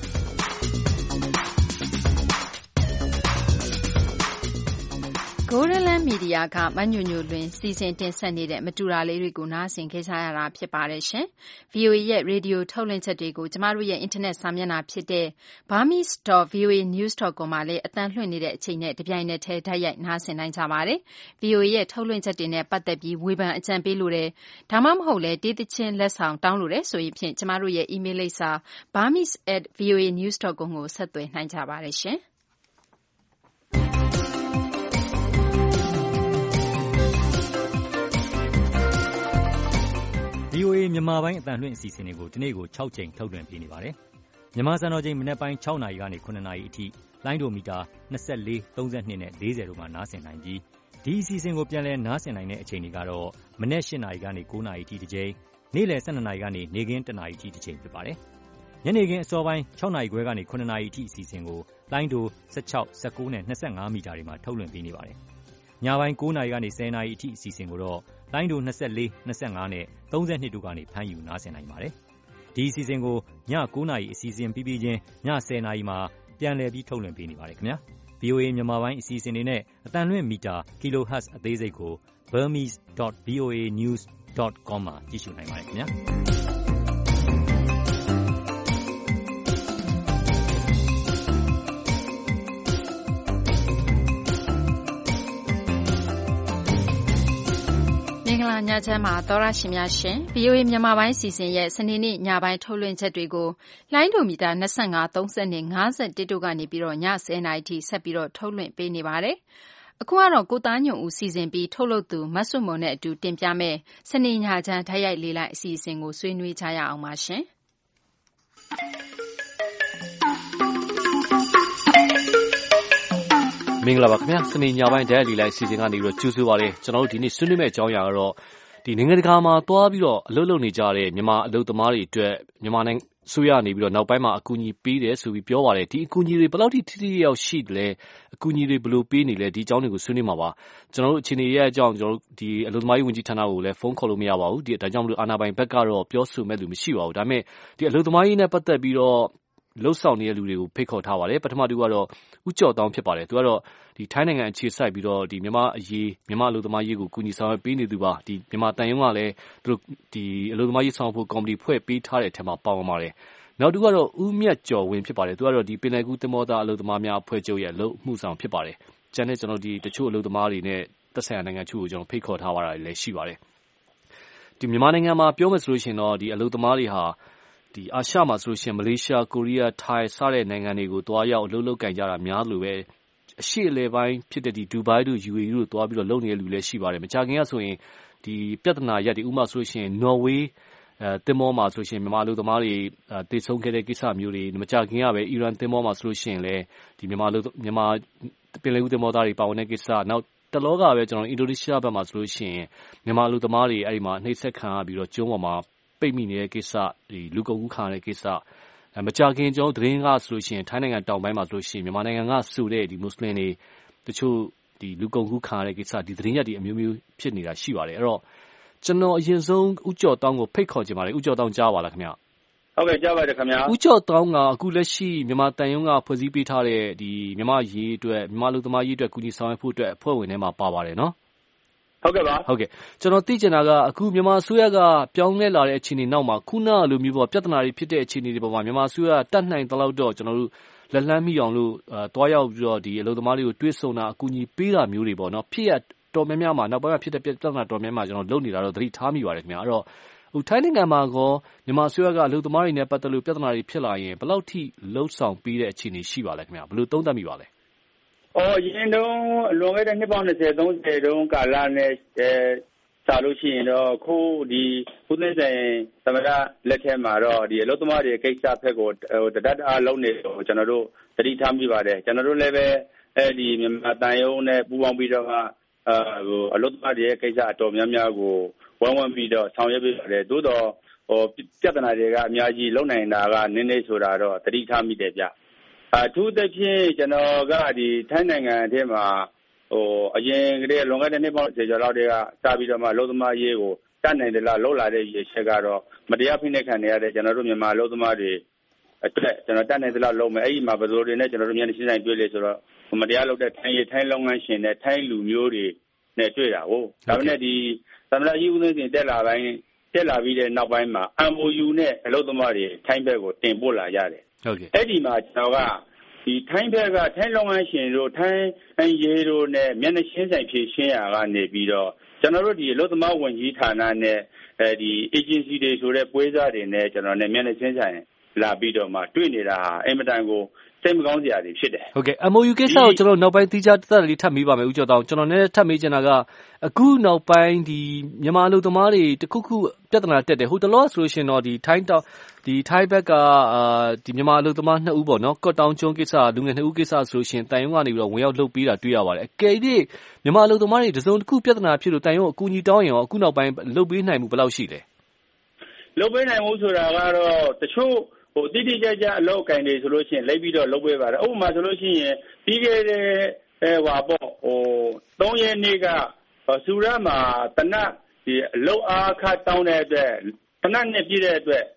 Golden Media ကမညွညွလွင်စီစဉ်တင်ဆက်နေတဲ့မတူတာလေးတွေကိုနားဆင်ခဲ့ကြရတာဖြစ်ပါတယ်ရှင်။ V O A ရဲ့ရေဒီယိုထုတ်လွှင့်ချက်တွေကိုကျမတို့ရဲ့အင်တာနက်စာမျက်နှာဖြစ်တဲ့ burmese dot v o a news dot com မှာလည်းအသံလွှင့်နေတဲ့အချိန်နဲ့တပြိုင်နက်တည်းတိုက်ရိုက်နားဆင်နိုင်ကြပါတယ်။ V O A ရဲ့ထုတ်လွှင့်ချက်တွေနဲ့ပတ်သက်ပြီးဝေဖန်အကြံပေးလို့တယ်ဒါမှမဟုတ်လဲတေးသချင်းလက်ဆောင်တောင်းလို့တယ်ဆိုရင်ဖြင့်ကျမတို့ရဲ့ email လိပ်စာ burmese at v o a news dot com ကိုဆက်သွယ်နိုင်ကြပါတယ်ရှင်။ V O A မြန်မာပိုင်းအသံလွှင့်အစီအစဉ်တွေကိုဒီနေ့ကို၆ချိန်ထုတ်လွှင့်ပေးနေပါတယ်။မြန်မာစံတော်ချိန်မနက်ပိုင်း၆နာရီကနေ၇နာရီအထိလိုင်းဒိုမီတာ၂၄၊၃၂နဲ့၄၀တို့မှာနားဆင်နိုင်ပြီးဒီအစီအစဉ်ကိုပြန်လည်နားဆင်နိုင်တဲ့အချိန်တွေကတော့မနက်၈နာရီကနေ၉နာရီအထိတစ်ချိန်နေ့လယ်၁၂နာရီကနေနေ့ခင်း၁နာရီအထိတစ်ချိန်ဖြစ်ပါတယ်။ညနေခင်းအစောပိုင်း၆နာရီခွဲကနေ၇နာရီအထိအစီအစဉ်ကိုလိုင်းဒို၁၆၊၁၉နဲ့၂၅မီတာတွေမှာထုတ်လွှင့်ပေးနေပါတယ်။ညပိုင်း၉နာရီကနေ၁၀နာရီအထိအစီအစဉ်ကိုတော့လိုင်းဒို၂၄၊၂၅နဲ့၃၂တို့ကနေဖမ်းယူနားဆင်နိုင်ပါတယ်။ဒီအစီအစဉ်ကိုည၉နာရီအစီအစဉ်ပြီးပြီးချင်းည၁၀နာရီမှာပြန်လည်ပြီးထုတ်လွှင့်ပေးနေပါတယ်ခင်ဗျာ ဗွီအိုအေ မြန်မာပိုင်းအစီအစဉ်တွေနဲ့အတန်လွင့်မီတာ kilohertz အသေးစိတ်ကို burmese dot voa news dot com မှာကြည့်ရှုနိုင်ပါတယ်ခင်ဗျာမင်္ဂလာညချမ်းမှာသောရရှင်များရှင် ဗွီအိုအေ မြန်မာပိုင်းစီစဉ်ရဲ့စနေနေ့ညပိုင်းထုတ်လွှင့်ချက်တွေကိုလိုင်းဒိုမီတာ၂၅ ၃၀နဲ့၅၁တို့ကနေပြီးတော့ည၁၀နာရီထိဆက်ပြီးတော့ထုတ်လွှင့်ပေးနေပါတယ်။အခုကတော့ကိုသားညွန့်ဦးစီစဉ်ပြီးထုတ်လုပ်သူမဆွတ်မွန်နဲ့အတူတင်ပြမယ်စနေညချမ်းဓာတ်ရိုက်လေးလိုက်အစီအစဉ်ကိုဆွေးနွေးကြရအောင်ပါရှင်။မင်္ဂလာပါခင်ဗျာစနေညပိုင်းဓာတ်ရိုက်လေးလိုက်အစီအစဉ်ကနေပြီးတော့ကြိုဆိုပါရစေကျွန်တော်တို့ဒီနေ့ဆွေးနွေးမယ့်အကြောင်းအရာကတော့ဒီနိုင်ငံတကာမှာသွားပြီးတော့အလုပ်လုပ်နေကြတဲ့မြန်မာအလုပ်သမားတွေအတွက်မြန်မာနိုင်ငံဆိုရနေပြီးတော့နောက်ပိုင်းမှာအကူအညီပေးတယ်ဆိုပြီးပြောပါတယ်ဒီအကူအညီတွေဘယ်လောက်ထိထိထိရောက်ရှိတယ်လဲအကူအညီတွေဘယ်လိုပေးနေလဲဒီအကြောင်းတွေကိုဆွေးနွေးမှာပါကျွန်တော်တို့အခြေအနေရဲ့အကြောင်းကျွန်တော်တို့ဒီအလုပ်သမားရေးဝန်ကြီးဌာနကိုလည်းဖုန်းခေါ်လို့မရပါဘူးဒီဒါကြောင့်မလို့အာဏာပိုင်ဘက်ကတော့ပြောဆိုမဲ့လူမရှိပါဘူးဒါပေမဲ့ဒီအလုပ်သမားရေးနဲ့ပတ်သက်ပြီးတော့လှုပ်ဆောင်နေတဲ့လူတွေကိုဖိတ်ခေါ်ထားပါတယ်ပထမတူကတော့ဦးကျော်တောင်းဖြစ်ပါတယ်သူကတော့ဒီထိုင်းနိုင်ငံအခြေစိုက်ပြီးတော့ဒီမြန်မာအရေးမြန်မာအလုပ်သမားရေးကိုကူညီဆောင်ရွက်ပေးနေသူပါဒီမြန်မာတန်ယုံကလည်းသူတို့ဒီအလုပ်သမားရေးဆောင်ဖို့ကော်မတီဖွဲ့ပေးထားတဲ့အထက်မှာပါဝင်ပါတယ်နောက်တူကတော့ဦးမြတ်ကျော်ဝင်းဖြစ်ပါတယ်သူကတော့ဒီပင်လယ်ကူးသင်္ဘောသားအလုပ်သမားများအဖွဲ့ချုပ်ရဲ့အလုပ်မှုဆောင်ဖြစ်ပါတယ်ကျန်တဲ့ကျွန်တော်ဒီတချို့အလုပ်သမားတွေနဲ့သက်ဆိုင်ရာနိုင်ငံချို့ကိုကျွန်တော်ဖိတ်ခေါ်ထားပါတာလည်းရှိပါတယ်ဒီမြန်မာနိုင်ငံမှာပြောမယ်ဆိုလို့ရှိရင်တော့ဒီအလုပ်သမားတွေဟာဒီအာရှမှာဆိုလို့ရှိရင်မလေးရှားကိုရီးယားထိုင်းစတဲ့နိုင်ငံတွေကိုတွားရောက်အလုပ်လုပ်ကင်ကြတာများလို့ပဲအရှေ့အလယ်ပိုင်းဖြစ်တဲ့ဒီဒူဘိုင်းတို့ ယူ အေ အီ တို့တွားပြီးတော့လုပ်နေတဲ့လူလည်းရှိပါတယ်မကြာခင်ကဆိုရင်ဒီပြဿနာရက်ဒီဥမာဆိုလို့ရှိရင်နော်ဝေးအဲတင်မောမှာဆိုလို့ရှိရင်မြန်မာလူသမားတွေတေဆုံးခဲ့တဲ့ကိစ္စမျိုးတွေမကြာခင်ကပဲအီရန်တင်မောမှာဆိုလို့ရှိရင်လည်းဒီမြန်မာလူမြန်မာပင်လယ်ဦးတင်မောသားတွေပါဝင်တဲ့ကိစ္စနောက်တလောကပဲကျွန်တော်အင်ဒိုနီးရှားဘက်မှာဆိုလို့ရှိရင်မြန်မာလူသမားတွေအဲ့ဒီမှာနှိပ်စက်ခံရပြီးတော့ကျုံးပေါ်မှာပိတ်မိနေတဲ့ကိစ္စဒီလူကုန်ကူးခံရတဲ့ကိစ္စမကြာခင်ကျွန်တော်သတင်းကဆိုလို့ရှိရင်ထိုင်းနိုင်ငံတောင်ပိုင်းမှာဆိုလို့ရှိရင်မြန်မာနိုင်ငံကစုတဲ့ဒီမွတ်စလင်တွေတချို့ဒီလူကုန်ကူးခံရတဲ့ကိစ္စဒီသတင်းရက်တွေအမျိုးမျိုးဖြစ်နေတာရှိပါတယ်အဲ့တော့ကျွန်တော်အရင်ဆုံးဦးကျော်တောင်းကိုဖိတ်ခေါ်ချင်ပါတယ်ဦးကျော်တောင်းကြားပါလားခင်ဗျဟုတ်ကဲ့ကြားပါတယ်ခင်ဗျဦးကျော်တောင်းကအခုလက်ရှိမြန်မာတန်ယုံကဖွဲ့စည်းပေးထားတဲ့ဒီမြန်မာရေးအတွက်မြန်မာလူသမားရေးအတွက်ကူညီဆောင်ရွက်ဖို့အတွက်အဖွဲ့ဝင်ထဲမှာပါပါတယ်နော်ဟုတ်ကဲ့ပါဟုတ်ကဲ့ကျွန်တော်သိချင်တာကအခုမြန်မာအစိုးရကပြောင်းလဲလာတဲ့အခြေအနေနောက်မှာခုနလိုမျိုးပေါ့ပြဿနာတွေဖြစ်တဲ့အခြေအနေတွေပေါ်မှာမြန်မာအစိုးရတတ်နိုင်တဲ့လောက်တော့ကျွန်တော်တို့လက်လန်းမိအောင်လို့အဲတွားရောက်ပြီးတော့ဒီအလုပ်သမားတွေကိုတွေးဆုံတာအကူအညီပေးတာမျိုးတွေပေါ့နော်ဖြစ်ရတော်များများမှာနောက်ပိုင်းမှာဖြစ်တဲ့ပြဿနာတော်များများကျွန်တော်လုပ်နေတာတော့သတိထားမိပါတယ်ခင်ဗျာအဲ့တော့ဟိုထိုင်းနိုင်ငံမှာကောမြန်မာအစိုးရကအလုပ်သမားတွေနဲ့ပတ်သက်လို့ပြဿနာတွေဖြစ်လာရင်ဘယ်လောက်ထိလှုပ်ဆောင်ပေးတဲ့အခြေအနေရှိပါလဲခင်ဗျာဘယ်လိုသုံးသပ်မိပါလဲအော်ရင်တုန်းလွန်ခဲ့တဲ့နှစ်ပေါင်း၂၀ ၃၀တုန်းကာလနဲ့အဲစာလို့ရှိရင်တော့ခိုးဒီခုသိန်းစိန်သမရလက်ထက်မှာတော့ဒီအလုပ်သမားတွေကိစ္စဖက်ကိုတဒတ်အားလုံးနေကိုကျွန်တော်တို့သတိထားမိပါတယ်ကျွန်တော်တို့လည်းပဲအဲဒီမြန်မာတန်ယုံနဲ့ပူးပေါင်းပြီးတော့မှအဲဟိုအလုပ်သမားတွေရဲ့ကိစ္စအတော်များများကိုဝမ်းဝမ်းပြီးတော့ဆောင်ရွက်ပေးပါတယ်သို့တော့ဟိုပြဿနာတွေကအများကြီးလုံနိုင်တာကနည်းနည်းဆိုတာတော့သတိထားမိတယ်ဗျအထူးသဖြင့်ကျွန်တော်ကဒီထိုင်းနိုင်ငံအထက်မှာဟိုအရင်ကတည်းကလွန်ခဲ့တဲ့နှစ်ပေါင်းဆယ်ကျော်လောက်တည်းကစပြီးတော့မှအလုပ်သမားရေးကိုတတ်နိုင်တယ်လားလှုပ်လာတဲ့ရည်ချက်ကတော့မတရားဖိနှိပ်ခံနေရတဲ့ကျွန်တော်တို့မြန်မာအလုပ်သမားတွေအတွက်ကျွန်တော်တတ်နိုင်တယ်လားလုပ်မယ်အဲ့ဒီမှာဘယ်လိုတွေနဲ့ကျွန်တော်တို့မျက်နှာချင်းဆိုင်တွေ့လေဆိုတော့မတရားလုပ်တဲ့ထိုင်းရထိုင်းလုပ်ငန်းရှင်နဲ့ထိုင်းလူမျိုးတွေနဲ့တွေ့တာဟုတ်ဒါပေမဲ့ဒီသမရကြီးဦးသိန်းစိန်တက်လာပိုင်းတက်လာပြီးတဲ့နောက်ပိုင်းမှာ အမ် အို ယူ နဲ့အလုပ်သမားတွေထိုင်းဘက်ကိုတင်ပို့လာရတယ်ဟုတ်ကဲ့အဲ့ဒီမှာကျွန်တော်ကဒီထိုင်းဘက်ကထိုင်းလုပ်ငန်းရှင်တို့ထိုင်းအင်ဂျီတို့နဲ့မျက်နှာချင်းဆိုင်ဖြည့်ရှင်းရကနေပြီးတော့ကျွန်တော်တို့ဒီအလုပ်သမားဝန်ကြီးဌာနနဲ့အဲဒီ agency တွေဆိုတဲ့ပွဲစားတွေနဲ့ကျွန်တော်နဲ့မျက်နှာချင်းဆိုင်လာပြီးတော့မှတွေ့နေတာအင်မတန်ကိုစိတ်မကောင်းစရာတွေဖြစ်တယ်ဟုတ်ကဲ့ အမ် အို ယူ ကိစ္စကိုကျွန်တော်နောက်ပိုင်းသီးခြားတက်တက်လေးထပ်မေးပါမယ်ဦးကျော်တောင်းကျွန်တော်လည်းထပ်မေးချင်တာကအခုနောက်ပိုင်းဒီမြန်မာလူသမားတွေတခုခုပြဿနာတက်တယ်ဟိုတလောဆိုလို့ရှိရင်တော့ဒီထိုင်းတောင်ဒီထိုင်းဘက်ကအာဒီမြန်မာလူသမားနှစ်ဦးပေါ့နော်ကော့တောင်ကျွန်းကိစ္စလူငယ်နှစ်ဦးကိစ္စဆိုလို့ရှိရင်တန်ယုံကနေပြီးတော့ဝင်ရောက်လှုပ်ပေးတာတွေ့ရပါတယ်အကယ်၍မြန်မာလူသမားတွေတစုံတစ်ခုပြဿနာဖြစ်လို့တန်ယုံအကူအညီတောင်းရင်ရောအခုနောက်ပိုင်းလှုပ်ပေးနိုင်မှုဘယ်လောက်ရှိလဲလှုပ်ပေးနိုင်မှုဆိုတာကတော့တချို့ဟိုတိတိကျကျအလောက်ကန်နေဆိုလို့ရှိရင်လိုက်ပြီးတော့လုပ်ပေးပါတယ်ဥပမာဆိုလို့ရှိရင်ပြီးခဲ့တဲ့အဲဟွာပေါ့ဟိုသုံးရက်နေ့ကစူရမှာတနတ်ဒီအလောက်အားခတောင်းတဲ့အတွက်တနတ်နဲ့ပြည့်တဲ့အတွက်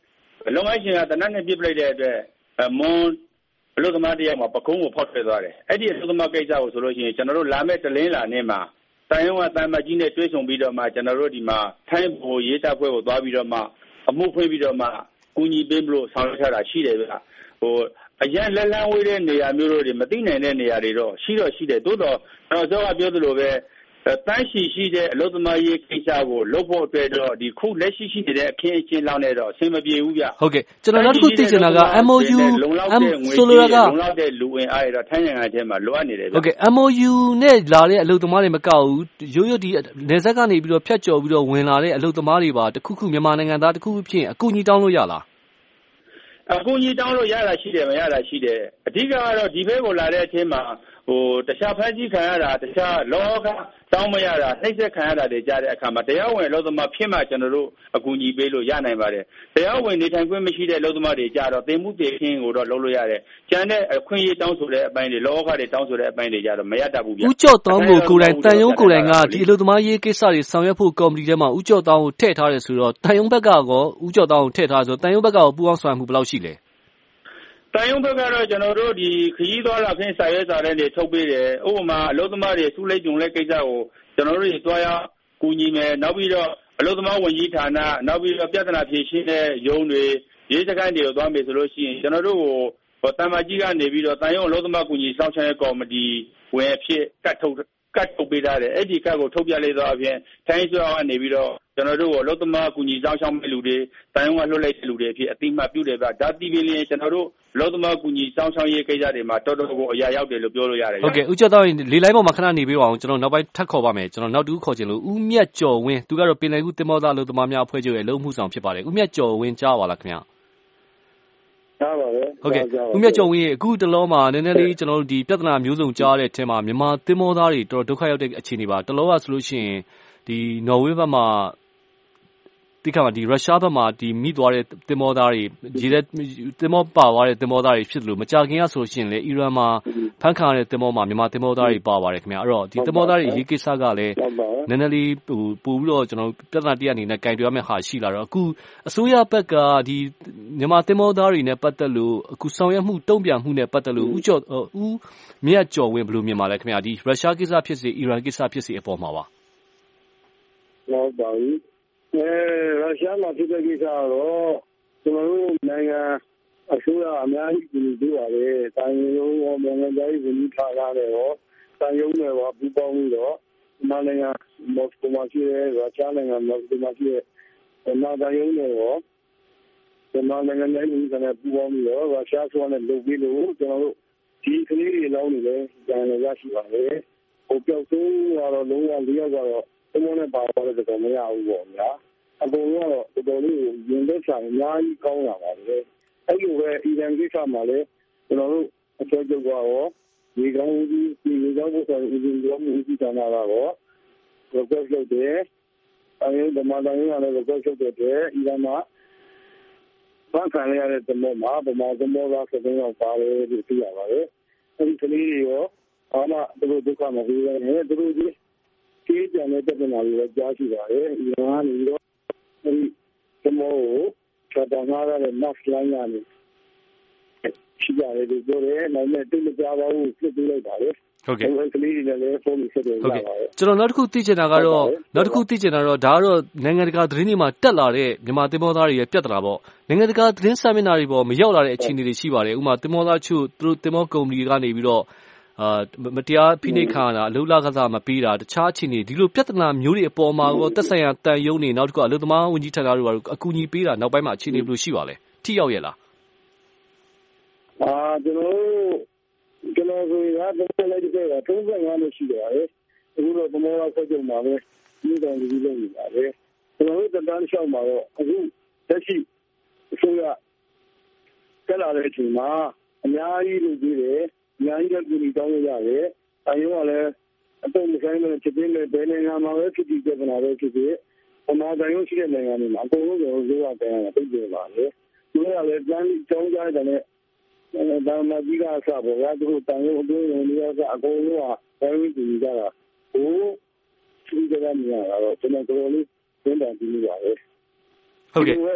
လုပ်ငန်းရှင်ကတနက်နဲ့ပြစ်ပလိုက်တဲ့အတွက်မွန်အလုပ်သမားတယောက်မှာပကုံးကိုဖောက်ထွက်သွားတယ်အဲ့ဒီအလုပ်သမားကိစ္စကိုဆိုလို့ရှိရင်ကျွန်တော်တို့လာမဲ့တလင်းလာနေ့မှာတန်ရုံးကတန်မကြီးနဲ့တွဲဆုံပြီးတော့မှကျွန်တော်တို့ဒီမှာထိုင်းဘိုရေးတပ်ဖွဲ့ကိုသွားပြီးတော့မှအမှုဖွင့်ပြီးတော့မှကူညီပေးလို့ဆောင်ရွက်ထားတာရှိတယ်ဗျဟိုအရင်လက်လန်းဝေးတဲ့နေရာမျိုးတွေမသိနိုင်တဲ့နေရာတွေတော့ရှိတော့ရှိတယ်တိုးတော့ကျွန်တော်ကပြောသလိုပဲတန်းရှိရှိတဲ့အလုပ်သမားရေးကိစ္စကိုလုပ်ဖို့အတွက်တော့ဒီခုလက်ရှိရှိနေတဲ့အခင်းအကျင်းလောက်နဲ့တော့အဆင်မပြေဘူးဗျဟုတ်ကဲ့ကျွန်တော်နောက်တစ်ခုသိချင်တာက M O U ဆိုလိုတာကလုံလောက်တဲ့လူဝင်အားရတော့ထိုင်းနိုင်ငံထဲမှာလိုအပ်နေတယ်ဗျဟုတ်ကဲ့ M O U နဲ့လာတဲ့အလုပ်သမားတွေမကောက်ဘူးရိုးရိုးဒီနေဆက်ကနေပြီးတော့ဖြတ်ကျော်ပြီးတော့ဝင်လာတဲ့အလုပ်သမားတွေပါတခုခုမြန်မာနိုင်ငံသားတခုခုဖြင့်အကူအညီတောင်းလို့ရလားအကူအညီတောင်းလို့ရတာရှိတယ်မရတာရှိတယ်အဓိကကတော့ဒီဘက်ကိုလာတဲ့အချိန်မှာဟိုတခြားဖမ်းဆီးခံရတာတခြားလောကတောင်းမရတာနှိမ့်ဆက်ခံရတာတွေကြားတဲ့အခါမှာတရားဝင်အလုပ်သမားဖြစ်မှကျွန်တော်တို့အကူအညီပေးလို့ရနိုင်ပါတယ်တရားဝင်နေထိုင်ခွင့်မရှိတဲ့အလုပ်သမားတွေကြားတော့တင်မှုတင်ခင်းကိုတော့လုပ်လို့ရတယ်ကျန်တဲ့အခွင့်အရေးတောင်းဆိုတဲ့အပိုင်းတွေလောကတွေတောင်းဆိုတဲ့အပိုင်းတွေကြားတော့မရတတ်ဘူးဗျဦးကျော်တောင်းကိုကိုယ်တိုင်တန်ယုံကိုယ်တိုင်ကဒီအလုပ်သမားရေးကိစ္စတွေဆောင်ရွက်ဖို့ကော်မတီထဲမှာဦးကျော်တောင်းကိုထည့်ထားတယ်ဆိုတော့တန်ယုံဘက်ကကောဦးကျော်တောင်းကိုထည့်ထားဆိုတော့တန်ယုံဘက်ကကောပူးပေါင်းဆောင်ရွက်မှုဘယ်လောက်ရှိလဲတန်ယုံဘက်ကတော့ကျွန်တော်တို့ဒီခရီးသွားလာခင်းစာရွက်စာတမ်းတွေထုတ်ပေးတယ်ဥပမာအလုပ်သမားတွေစုလိုက်ကြုံလိုက်ကိစ္စကိုကျွန်တော်တို့တွေတွားရကူညီမယ်နောက်ပြီးတော့အလုပ်သမားဝန်ကြီးဌာနနောက်ပြီးတော့ပြဿနာဖြေရှင်းတဲ့ရုံးတွေရေးစခန်းတွေကိုသွားမယ်ဆိုလို့ရှိရင်ကျွန်တော်တို့ကိုတန်မာကြီးကနေပြီးတော့တန်ယုံအလုပ်သမားကူညီစောင့်ရှောက်ရေးကော်မတီဝင်အဖြစ်ကတ်ထုတ်ကတ်ထုတ်ပေးထားတယ်အဲ့ဒီကတ်ကိုထုတ်ပြလိုက်တော့အပြင်ထိုင်းဆိုကနေပြီးတော့ကျွန်တော်တို့ကိုအလုပ်သမားကူညီစောင့်ရှောက်မဲ့လူတွေတန်ယုံကလွှတ်လိုက်တဲ့လူတွေအဖြစ်အတိမတ်ပြုတယ်ဗျဒါတီဗီလင်းကျွန်တော်တို့အလုပ်သမားကူညီစောင့်ရှောက်ရေးကိစ္စတွေမှာတော်တော်ကိုအရာရောက်တယ်လို့ပြောလို့ရတယ်ဟုတ်ကဲ့ဦးကျော်တော့လေလိုင်းပေါ်မှာခဏနေပေးပါအောင်ကျွန်တော်နောက်ပိုင်းထပ်ခေါ်ပါမယ်ကျွန်တော်နောက်တူခေါ်ချင်လို့ဦးမြတ်ကျော်ဝင်းသူကတော့ပင်လယ်ကူးတင်မောသားအလုပ်သမားများအဖွဲ့ချုပ်ရဲ့လုံမှုဆောင်ဖြစ်ပါတယ်ဦးမြတ်ကျော်ဝင်းကြားပါလားခင်ဗျာကြားပါပဲဟုတ်ကဲ့ဦးမြတ်ကျော်ဝင်းအခုတလောမှာနည်းနည်းလေးကျွန်တော်တို့ဒီပြဿနာမျိုးစုံကြားတဲ့အထက်မှာမြန်မာတင်မောသားတွေတော်တော်ဒုက္ခရောက်တဲ့အခြေအနေပါတလောကဆိုလို့ရှိရင်ဒီနော်ဝေးဘက်မှာဒီကမှာဒီရုရှားဘက်မှာဒီမိသွားတဲ့တင်မောသားတွေရေတဲ့တင်မောပါသွားတဲ့တင်မောသားတွေဖြစ်လို့မကြခင်ကဆိုရှင်လေအီရန်မှာဖန်ခံရတဲ့တင်မောမှာမြန်မာတင်မောသားတွေပါပါတယ်ခင်ဗျာအဲ့တော့ဒီတင်မောသားတွေရေးကိစ္စကလည်းနည်းနည်းလေးဟိုပို့ပြီးတော့ကျွန်တော်ပြဿနာတရားအနေနဲ့ကင်တွယ်ရမယ့်ဟာရှိလာတော့အခုအစိုးရဘက်ကဒီမြန်မာတင်မောသားတွေနဲ့ပတ်သက်လို့အခုဆောင်ရွက်မှုတုံ့ပြန်မှုနဲ့ပတ်သက်လို့ဦးကျော်ဦးမြတ်ကျော်ဝင်းဘယ်လိုမြင်ပါလဲခင်ဗျာဒီရုရှားကိစ္စဖြစ်စေအီရန်ကိစ္စဖြစ်စေအပေါ်မှာပါဟုတ်ပါဘူးအဲရုရှားမှာဖြစ်တဲ့ကိစ္စကတော့ကျွန်တော်တို့နိုင်ငံအစိုးရအများကြီးပြည်သူပါတယ်။တိုင်းရုံးရောနိုင်ငံသားရေးဝန်ကြီးဌာနတွေရောတိုင်းရုံးတွေရောပူးပေါင်းပြီးတော့မြန်မာနိုင်ငံမော်စကိုမှာရှိတဲ့ရုရှားနိုင်ငံမော်စကိုမှာရှိတဲ့မြန်မာတိုင်းရုံးတွေရောမြန်မာနိုင်ငံသားရေးဝန်ကြီးဌာနပူးပေါင်းပြီးတော့ရုရှားဆိုတဲ့လုပ်ပြီးလို့ကျွန်တော်တို့ဒီကလေးတွေလောင်းနေတယ်ကျန်ရရှိပါတယ်။ဟိုပြောက်ဆုံးကတော့လုံးဝလေးယောက်ကတော့ဘုံနဲ့ပါသွားတဲ့ကောင်မရဘူးပေါ့ဗျာအကုန်လုံးကတော့တော်တော်လေးရင်သက်ဆိုင်အများကြီးကောင်းလာပါလေအဲ့လိုပဲအီရန်ကိစ္စမှာလည်းကျွန်တော်တို့အဆွဲချုပ်ကတော့ဒီကောင်ကြီးဒီကောင်ကိုဆိုရင်ဒီကောင်မှုဒီဌာနကတော့ request လုပ်တယ်အဲဒီဓမ္မတိုင်းကလည်း request လုပ်တယ်အီရန်မှာဘာခံရတဲ့တမောမှာဗမာသမောကစတဲ့အောင်ပါတယ်လို့သိရပါတယ်အဲဒီကလေးတွေရောအားမသူတို့ဒုက္ခမပြေဘူးသူတို့ကြီးကျေးကြံတဲ့ပြဿနာတွေလည်းကြားရှိပါတယ်။ဒီကနေပြီးတော့အဲဒီသမောကိုချက်တော်မှားတဲ့ mask line ကနေရှိကြတယ်ဒီလိုလေနိုင်မဲ့တိတ်မကြပါဘူးပြစ်ပေးလိုက်ပါလေ။ဟုတ်ကဲ့။ကလေးတွေလည်းဖုန်းတွေဆက်တယ်ရပါတယ်။ကျွန်တော်နောက်တစ်ခုသိချင်တာကတော့နောက်တစ်ခုသိချင်တာတော့ဒါကတော့နိုင်ငံတကာသတင်းတွေမှာတက်လာတဲ့မြန်မာသင်္ဘောသားတွေရဲ့ပြဿနာပေါ့။နိုင်ငံတကာသတင်းစာမျက်နှာတွေပေါ်မရောက်လာတဲ့အခြေအနေတွေရှိပါတယ်။ဥပမာသင်္ဘောသားချို့သူတို့သင်္ဘောကုမ္ပဏီကနေပြီးတော့အာမတရားဖိနှိပ်ခံရတာအလုပ်လကစားမပေးတာတခြားအခြေအနေဒီလိုပြဿနာမျိုးတွေအပေါ်မှာတော့သက်ဆိုင်ရာတန်ယုံနေနောက်တစ်ခုအလုပ်သမားဝန်ကြီးဌာနတို့ကအကူအညီပေးတာနောက်ပိုင်းမှာအခြေအနေဘယ်လိုရှိပါလဲထိရောက်ရဲ့လားအာကျွန်တော်ကျွန်တော်ဆိုရတဲ့လိုက်တဲ့ကသုံးဆယ်ငါးလို့ရှိတယ်လေအခုတော့သမောလောက်ဆက်ကြမှာပဲဒီကောင်ဒီလိုလုပ်နေတာလေကျွန်တော်တို့တန်းလျှောက်မှာတော့အခုလက်ရှိအစိုးရတက်လာတဲ့အချိန်မှာအများကြီးလုပ်ပြီးတယ်အများကြီးကူညီတောင်းရရတယ်။အဲရောလည်းအတော့မဆိုင်တဲ့ချက်ချင်းနဲ့ဘယ်နိုင်ငံမှာပဲဖြစ်ပြီးပြဿနာပဲဖြစ်ဖြစ်အမှားတိုင်းရှိတဲ့နိုင်ငံတွေမှာအကုန်လုံးကိုလိုရတဲ့အောင်ပြည့်ပါလေ။သူကလည်းတန်းကြောင်းကြတဲ့နဲ့ဒါမှကြီးကအစပေါ်ရသူတို့တန်ရုံအတွင်းဝင်နေရကအကုန်လုံးကဘယ်လိုကြည့်ကြတာဟိုသူကြတဲ့နေရာတော့ကျွန်တော်တို့လေးသင်တန်းပြီးပါလေ။ဟုတ်ကဲ့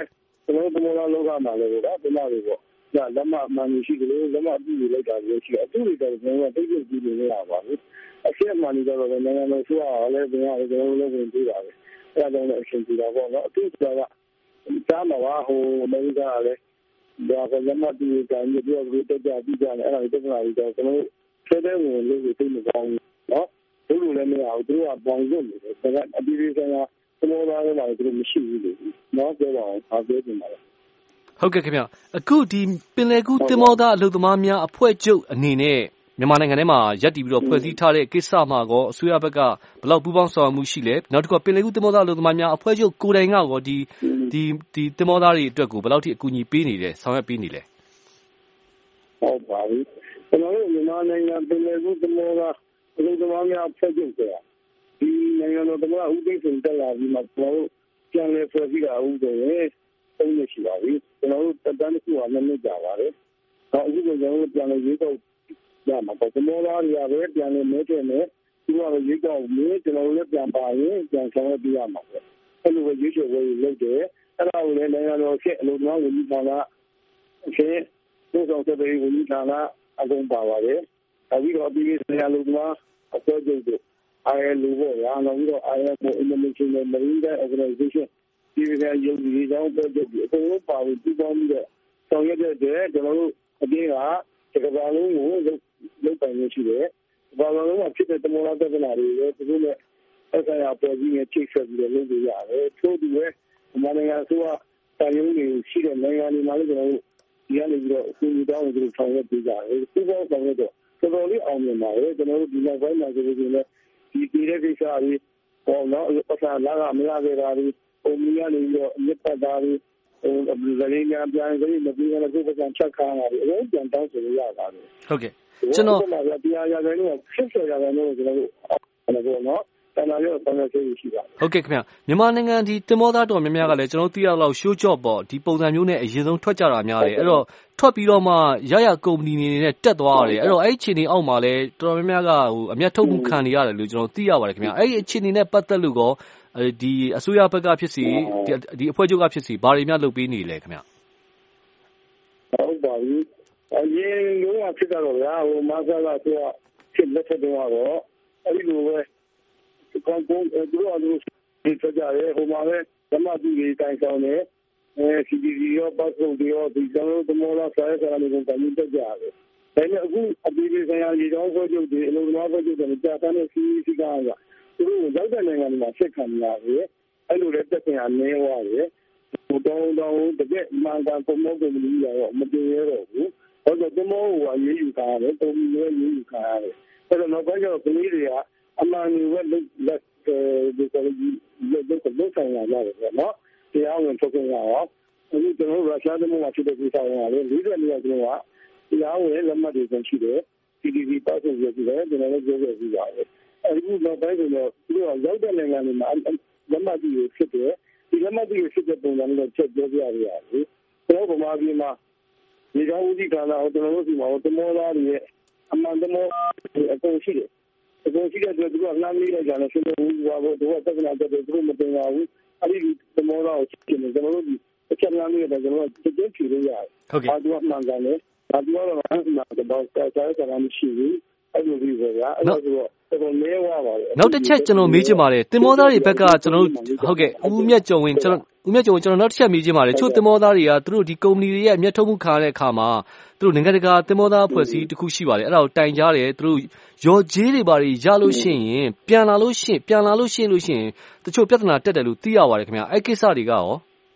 ကျွန်တော်တို့သမောသားလောကမှာလည်းဗျာဒီမှာတွေပေါ့ဒါလက်မမှန်ရှိတယ်လက်မပြည့်လိုက်တာလည်းရှိတယ်အခုတွေတော့ကျွန်တော်တို့တိတ်တိတ်ကြည့်နေရပါဘူးအရှက်မှန်နေတော့လည်းနိုင်ငံတော်ဆိုရလည်းပြန်ရတယ်ကျွန်တော်တို့လည်းဝင်ပြီးတာပဲအဲဒါကြောင့်လည်းအရှင်ပြတာပေါ့နော်အခုဆိုတာကကြားမှာပါဟိုအမေရိကလည်းဒါကလက်မပြည့်တိုင်းပြည့်ပြီးတက်ကြပြီးကြတယ်အဲ့ဒါတွေတက်လာပြီးတော့ကျွန်တော်တို့ဆဲတဲ့ဝင်လို့သိနေကောင်းနော်ဘယ်လိုလဲမရဘူးသူကပေါင်ရုပ်နေတယ်ဒါကအပြီးပြီးဆိုင်ကသမောသားတွေလည်းသူတို့မရှိဘူးလေနော်ပြောပါအောင်အားပြောနေပါလားဟုတ်ကဲ့ခင်ဗျအခုဒီပင်လယ်ကူးသင်္ဘောသားအလုပ်သမားများအဖွဲ့ချုပ်အနေနဲ့မြန်မာနိုင်ငံထဲမှာရပ်တည်ပြီးတော့ဖွဲ့စည်းထားတဲ့ကိစ္စမှာကောအစိုးရဘက်ကဘယ်လောက်ပူးပေါင်းဆောင်ရွက်မှုရှိလဲနောက်တစ်ခါပင်လယ်ကူးသင်္ဘောသားအလုပ်သမားများအဖွဲ့ချုပ်ကိုယ်တိုင်ကကောဒီဒီဒီသင်္ဘောသားတွေအတွက်ကိုဘယ်လောက်ထိအကူအညီပေးနေလဲဆောင်ရွက်ပေးနေလဲဟုတ်ပါပြီကျွန်တော်တို့မြန်မာနိုင်ငံပင်လယ်ကူးသင်္ဘောသားအလုပ်သမားများအဖွဲ့ချုပ်ဆိုတာဒီနိုင်ငံတော်သမ္မတဦးသိန်းစိန်တက်လာပြီးမှကျွန်တော်တို့ပြန်လည်ဖွဲ့စည်းတာဦးဆိုရင်သုံးနှစ်ရှိပါပြီကျွန်တော်တို့တက်တန်းတစ်ခုဟာနှစ်နှစ်ကြာပါတယ်နောက်အခုကျွန်တော်တို့ပြန်လည်ရေးတော့ရမှာပေါ့သမောသားတွေကပဲပြန်လည်မဲတဲ့နဲ့သူကလည်းရေးတော့မင်းကျွန်တော်တို့လည်းပြန်ပါရင်ပြန်ဆောင်ရပြရမှာပဲအဲ့လိုပဲရေးချေဝယ်လုပ်တယ်အဲ့ဒါကိုလည်းနိုင်ငံတော်ဖြစ်အလို့တော်ဝန်ကြီးဌာနအဖြစ်သုံးဆောင်တဲ့ဝန်ကြီးဌာနအကုန်ပါပါတယ်နောက်ပြီးတော့ပြည်ပြည်ဆိုင်ရာလူသမားအဖွဲ့ချုပ်တို့ I L O ပေါ့ရာနောက်ပြီးတော့ I M O International Maritime Organization ဒီကရုပ်ကြီးကြောင်းပေါ်တဲ့ဒီအကုန်လုံးပါဝင်ပြီးပေါင်းပြီးတော့ဆောင်ရွက်တဲ့အတွက်ကျွန်တော်တို့အပြင်ကဒီကဘာလုံးကိုလုပ်ပိုင်နေရှိတယ်။ဘာလုံးကဖြစ်တဲ့တမောလာပြဿနာတွေရောသူတို့နဲ့အဆိုင်အပေါ်ကြီးနဲ့ချိတ်ဆက်ပြီးတော့လုပ်လို့ရတယ်။ထို့တူပဲမြန်မာနိုင်ငံအစိုးရတာရုံးတွေရှိတဲ့နိုင်ငံတွေမှာလည်းကျွန်တော်တို့ဒီကနေပြီးတော့အကူအညီတောင်းပြီးတော့ဆောင်ရွက်ပေးကြတယ်။ဒီပေါ်ဆောင်ရွက်တော့တော်တော်လေးအောင်မြင်ပါတယ်ကျွန်တော်တို့ဒီနောက်ပိုင်းမှာဆိုလို့ရှိရင်ဒီပြည်တဲ့ကိစ္စတွေပေါ့နော်ပတ်စာလာကမရခဲ့တာတွေပုံမီကနေပြီးတော့မြစ်ပတ်တာတွေဟိုဗလင်းများပြန်ပြီးမပြီးလည်းကိုယ်ကချက်ခါတာတွေအရင်ပြန်တောင်းဆိုရပါတယ်ဟုတ်ကဲ့ကျွန်တော်တရားရတဲ့လို့ဖြစ်စေရတယ်လို့ကျွန်တော်တို့အဲ့ဒါနော်တန်လာရောဆန္ဒရှိရှိပါဟုတ်ကဲ့ခင်ဗျမြန်မာနိုင်ငံဒီတင်မောသားတော်များများကလည်းကျွန်တော်သိရတော့ရှိုးကြော့ပေါ့ဒီပုံစံမျိုးနဲ့အရင်ဆုံးထွက်ကြတာများတယ်အဲ့တော့ထွက်ပြီးတော့မှရရကုမ္ပဏီနေနဲ့တက်သွားရတယ်အဲ့တော့အဲ့ဒီအခြေအနေအောက်မှာလည်းတော်တော်များများကဟိုအမျက်ထုတ်မှုခံနေရတယ်လို့ကျွန်တော်သိရပါတယ်ခင်ဗျအဲ့ဒီအခြေအနေနဲ့ပတ်သက်လို့ကောဒီအစိုးရဘက်ကဖြစ်စီဒီအဖွဲ့ချုပ်ကဖြစ်စီဘာတွေများလုပ်ပေးနေလဲခင်ဗျဟုတ်ပါပြီအရင်ကဖြစ်တော့ဗျာဟိုမာဆာကဆိုဖြစ်လက်ထက်တော့အဲ့ဒီလိုပဲကောင်းကောင်းသူတို့အလုပ်ဒီစကြရဲဟိုမှာလည်းဓမ္မတူကြီးတိုင်ဆောင်တယ်အဲ C D D ရောပတ်ဖို့တွေရောဒီကျွန်တော်တို့မောလာဆရာဆရာတွေကိုတိုင်တက်ကြရတယ်ဒါပေမဲ့အခုအပြည်ပြည်ဆိုင်ရာရေကြောင်းဖွဲ့ချုပ်တွေအလုပ်သမားဖွဲ့ချုပ်တွေကြာတန်းတဲ့စီစီကားကသူတို့ရောက်တဲ့နိုင်ငံတွေမှာဆက်ခံနေရတယ်အဲ့လိုလည်းတက်ပြန်အနေဝရတယ်ဟိုတောင်းတောင်းတကယ်မှန်ကန်ပုံမကုန်ဘူးရောမပြေရတော့ဘူးဟောတော့တမောဟိုအရေးယူတာတယ်တုံးပြီးရေးယူတာရတယ်အဲ့တော့နောက်ပိုင်းကျတော့ကလေးတွေကအမှန်ကြီးပဲလက်ဒီကလေးလက်တော့လောက်ဆိုင်လာတယ်နော်တရားဝင်ထုတ်ပြန်ရအောင်အခုကျွန်တော်တို့ရုရှားသမုဒ္ဒရာဖြစ်တဲ့ကိစ္စရတယ်လေးတဲ့နေရာကျွန်တော်ကတရားဝင်လက်မှတ်တွေရှိတယ် C D D ပတ်သက်ပြီးတော့ကျွန်တော်လည်းပြောပြပြီးပါတယ်အခုနောက်ပိုင်းဆိုတော့သူတို့ရောက်တဲ့နိုင်ငံတွေမှာလက်မှတ်ကြီးဖြစ်တယ်ဒီလက်မှတ်ကြီးဖြစ်တဲ့ပုံစံမျိုးချက်ပြောပြရရတယ်ကျွန်တော်ဗမာပြည်မှာဒီကောင်ဦးစီးဌာနဟိုကျွန်တော်တို့ဒီမှာဟိုတမောသားတွေရဲ့အမှန်တမောအကုန်ရှိတယ်အကုန်ရှိတဲ့အတွက်သူကလှမ်းလေးလိုက်ကြတယ်ရှင်တို့ဘာလို့တို့ကတက္ကနာတက်တယ်သူတို့မတင်ပါဘူးအဲ့ဒီတမောသားကိုချင်းတယ်ကျွန်တော်တို့ဒီအချက်လှမ်းလေးတယ်ကျွန်တော်တို့တကယ်ဖြေလို့ရတယ်ဟုတ်ကဲ့ဒါကမှန်ကန်တယ်ဒါကတော့အမှန်ကတော့ဆက်ဆက်ကြတာမရှိဘူးအဲ့လိုပြီးဆိုရအဲ့လိုဆိုတော့တော်နေဝပါလေနောက်တစ်ချက်ကျွန်တော်မေးချင်ပါတယ်တင်မောသားတွေဘက်ကကျွန်တော်တို့ဟုတ်ကဲ့ဦးမြတ်ကျော်ဝင်ကျွန်တော်ဦးမြတ်ကျော်ဝင်ကျွန်တော်နောက်တစ်ချက်မေးချင်ပါတယ်ချို့တင်မောသားတွေကသူတို့ဒီကုမ္ပဏီတွေရဲ့အမျက်ထုတ်မှုခါတဲ့အခါမှာသူတို့နိုင်ငံတကာတင်မောသားအဖွဲ့အစည်းတစ်ခုရှိပါတယ်အဲ့ဒါကိုတိုင်ကြားတယ်သူတို့ရော်ဂျေးတွေဘာတွေရလို့ရှိရင်ပြန်လာလို့ရှိရင်ပြန်လာလို့ရှိရင်လို့ရှိရင်တချို့ပြဿနာတက်တယ်လို့သိရပါတယ်ခင်ဗျအဲ့ကိစ္စတွေကရော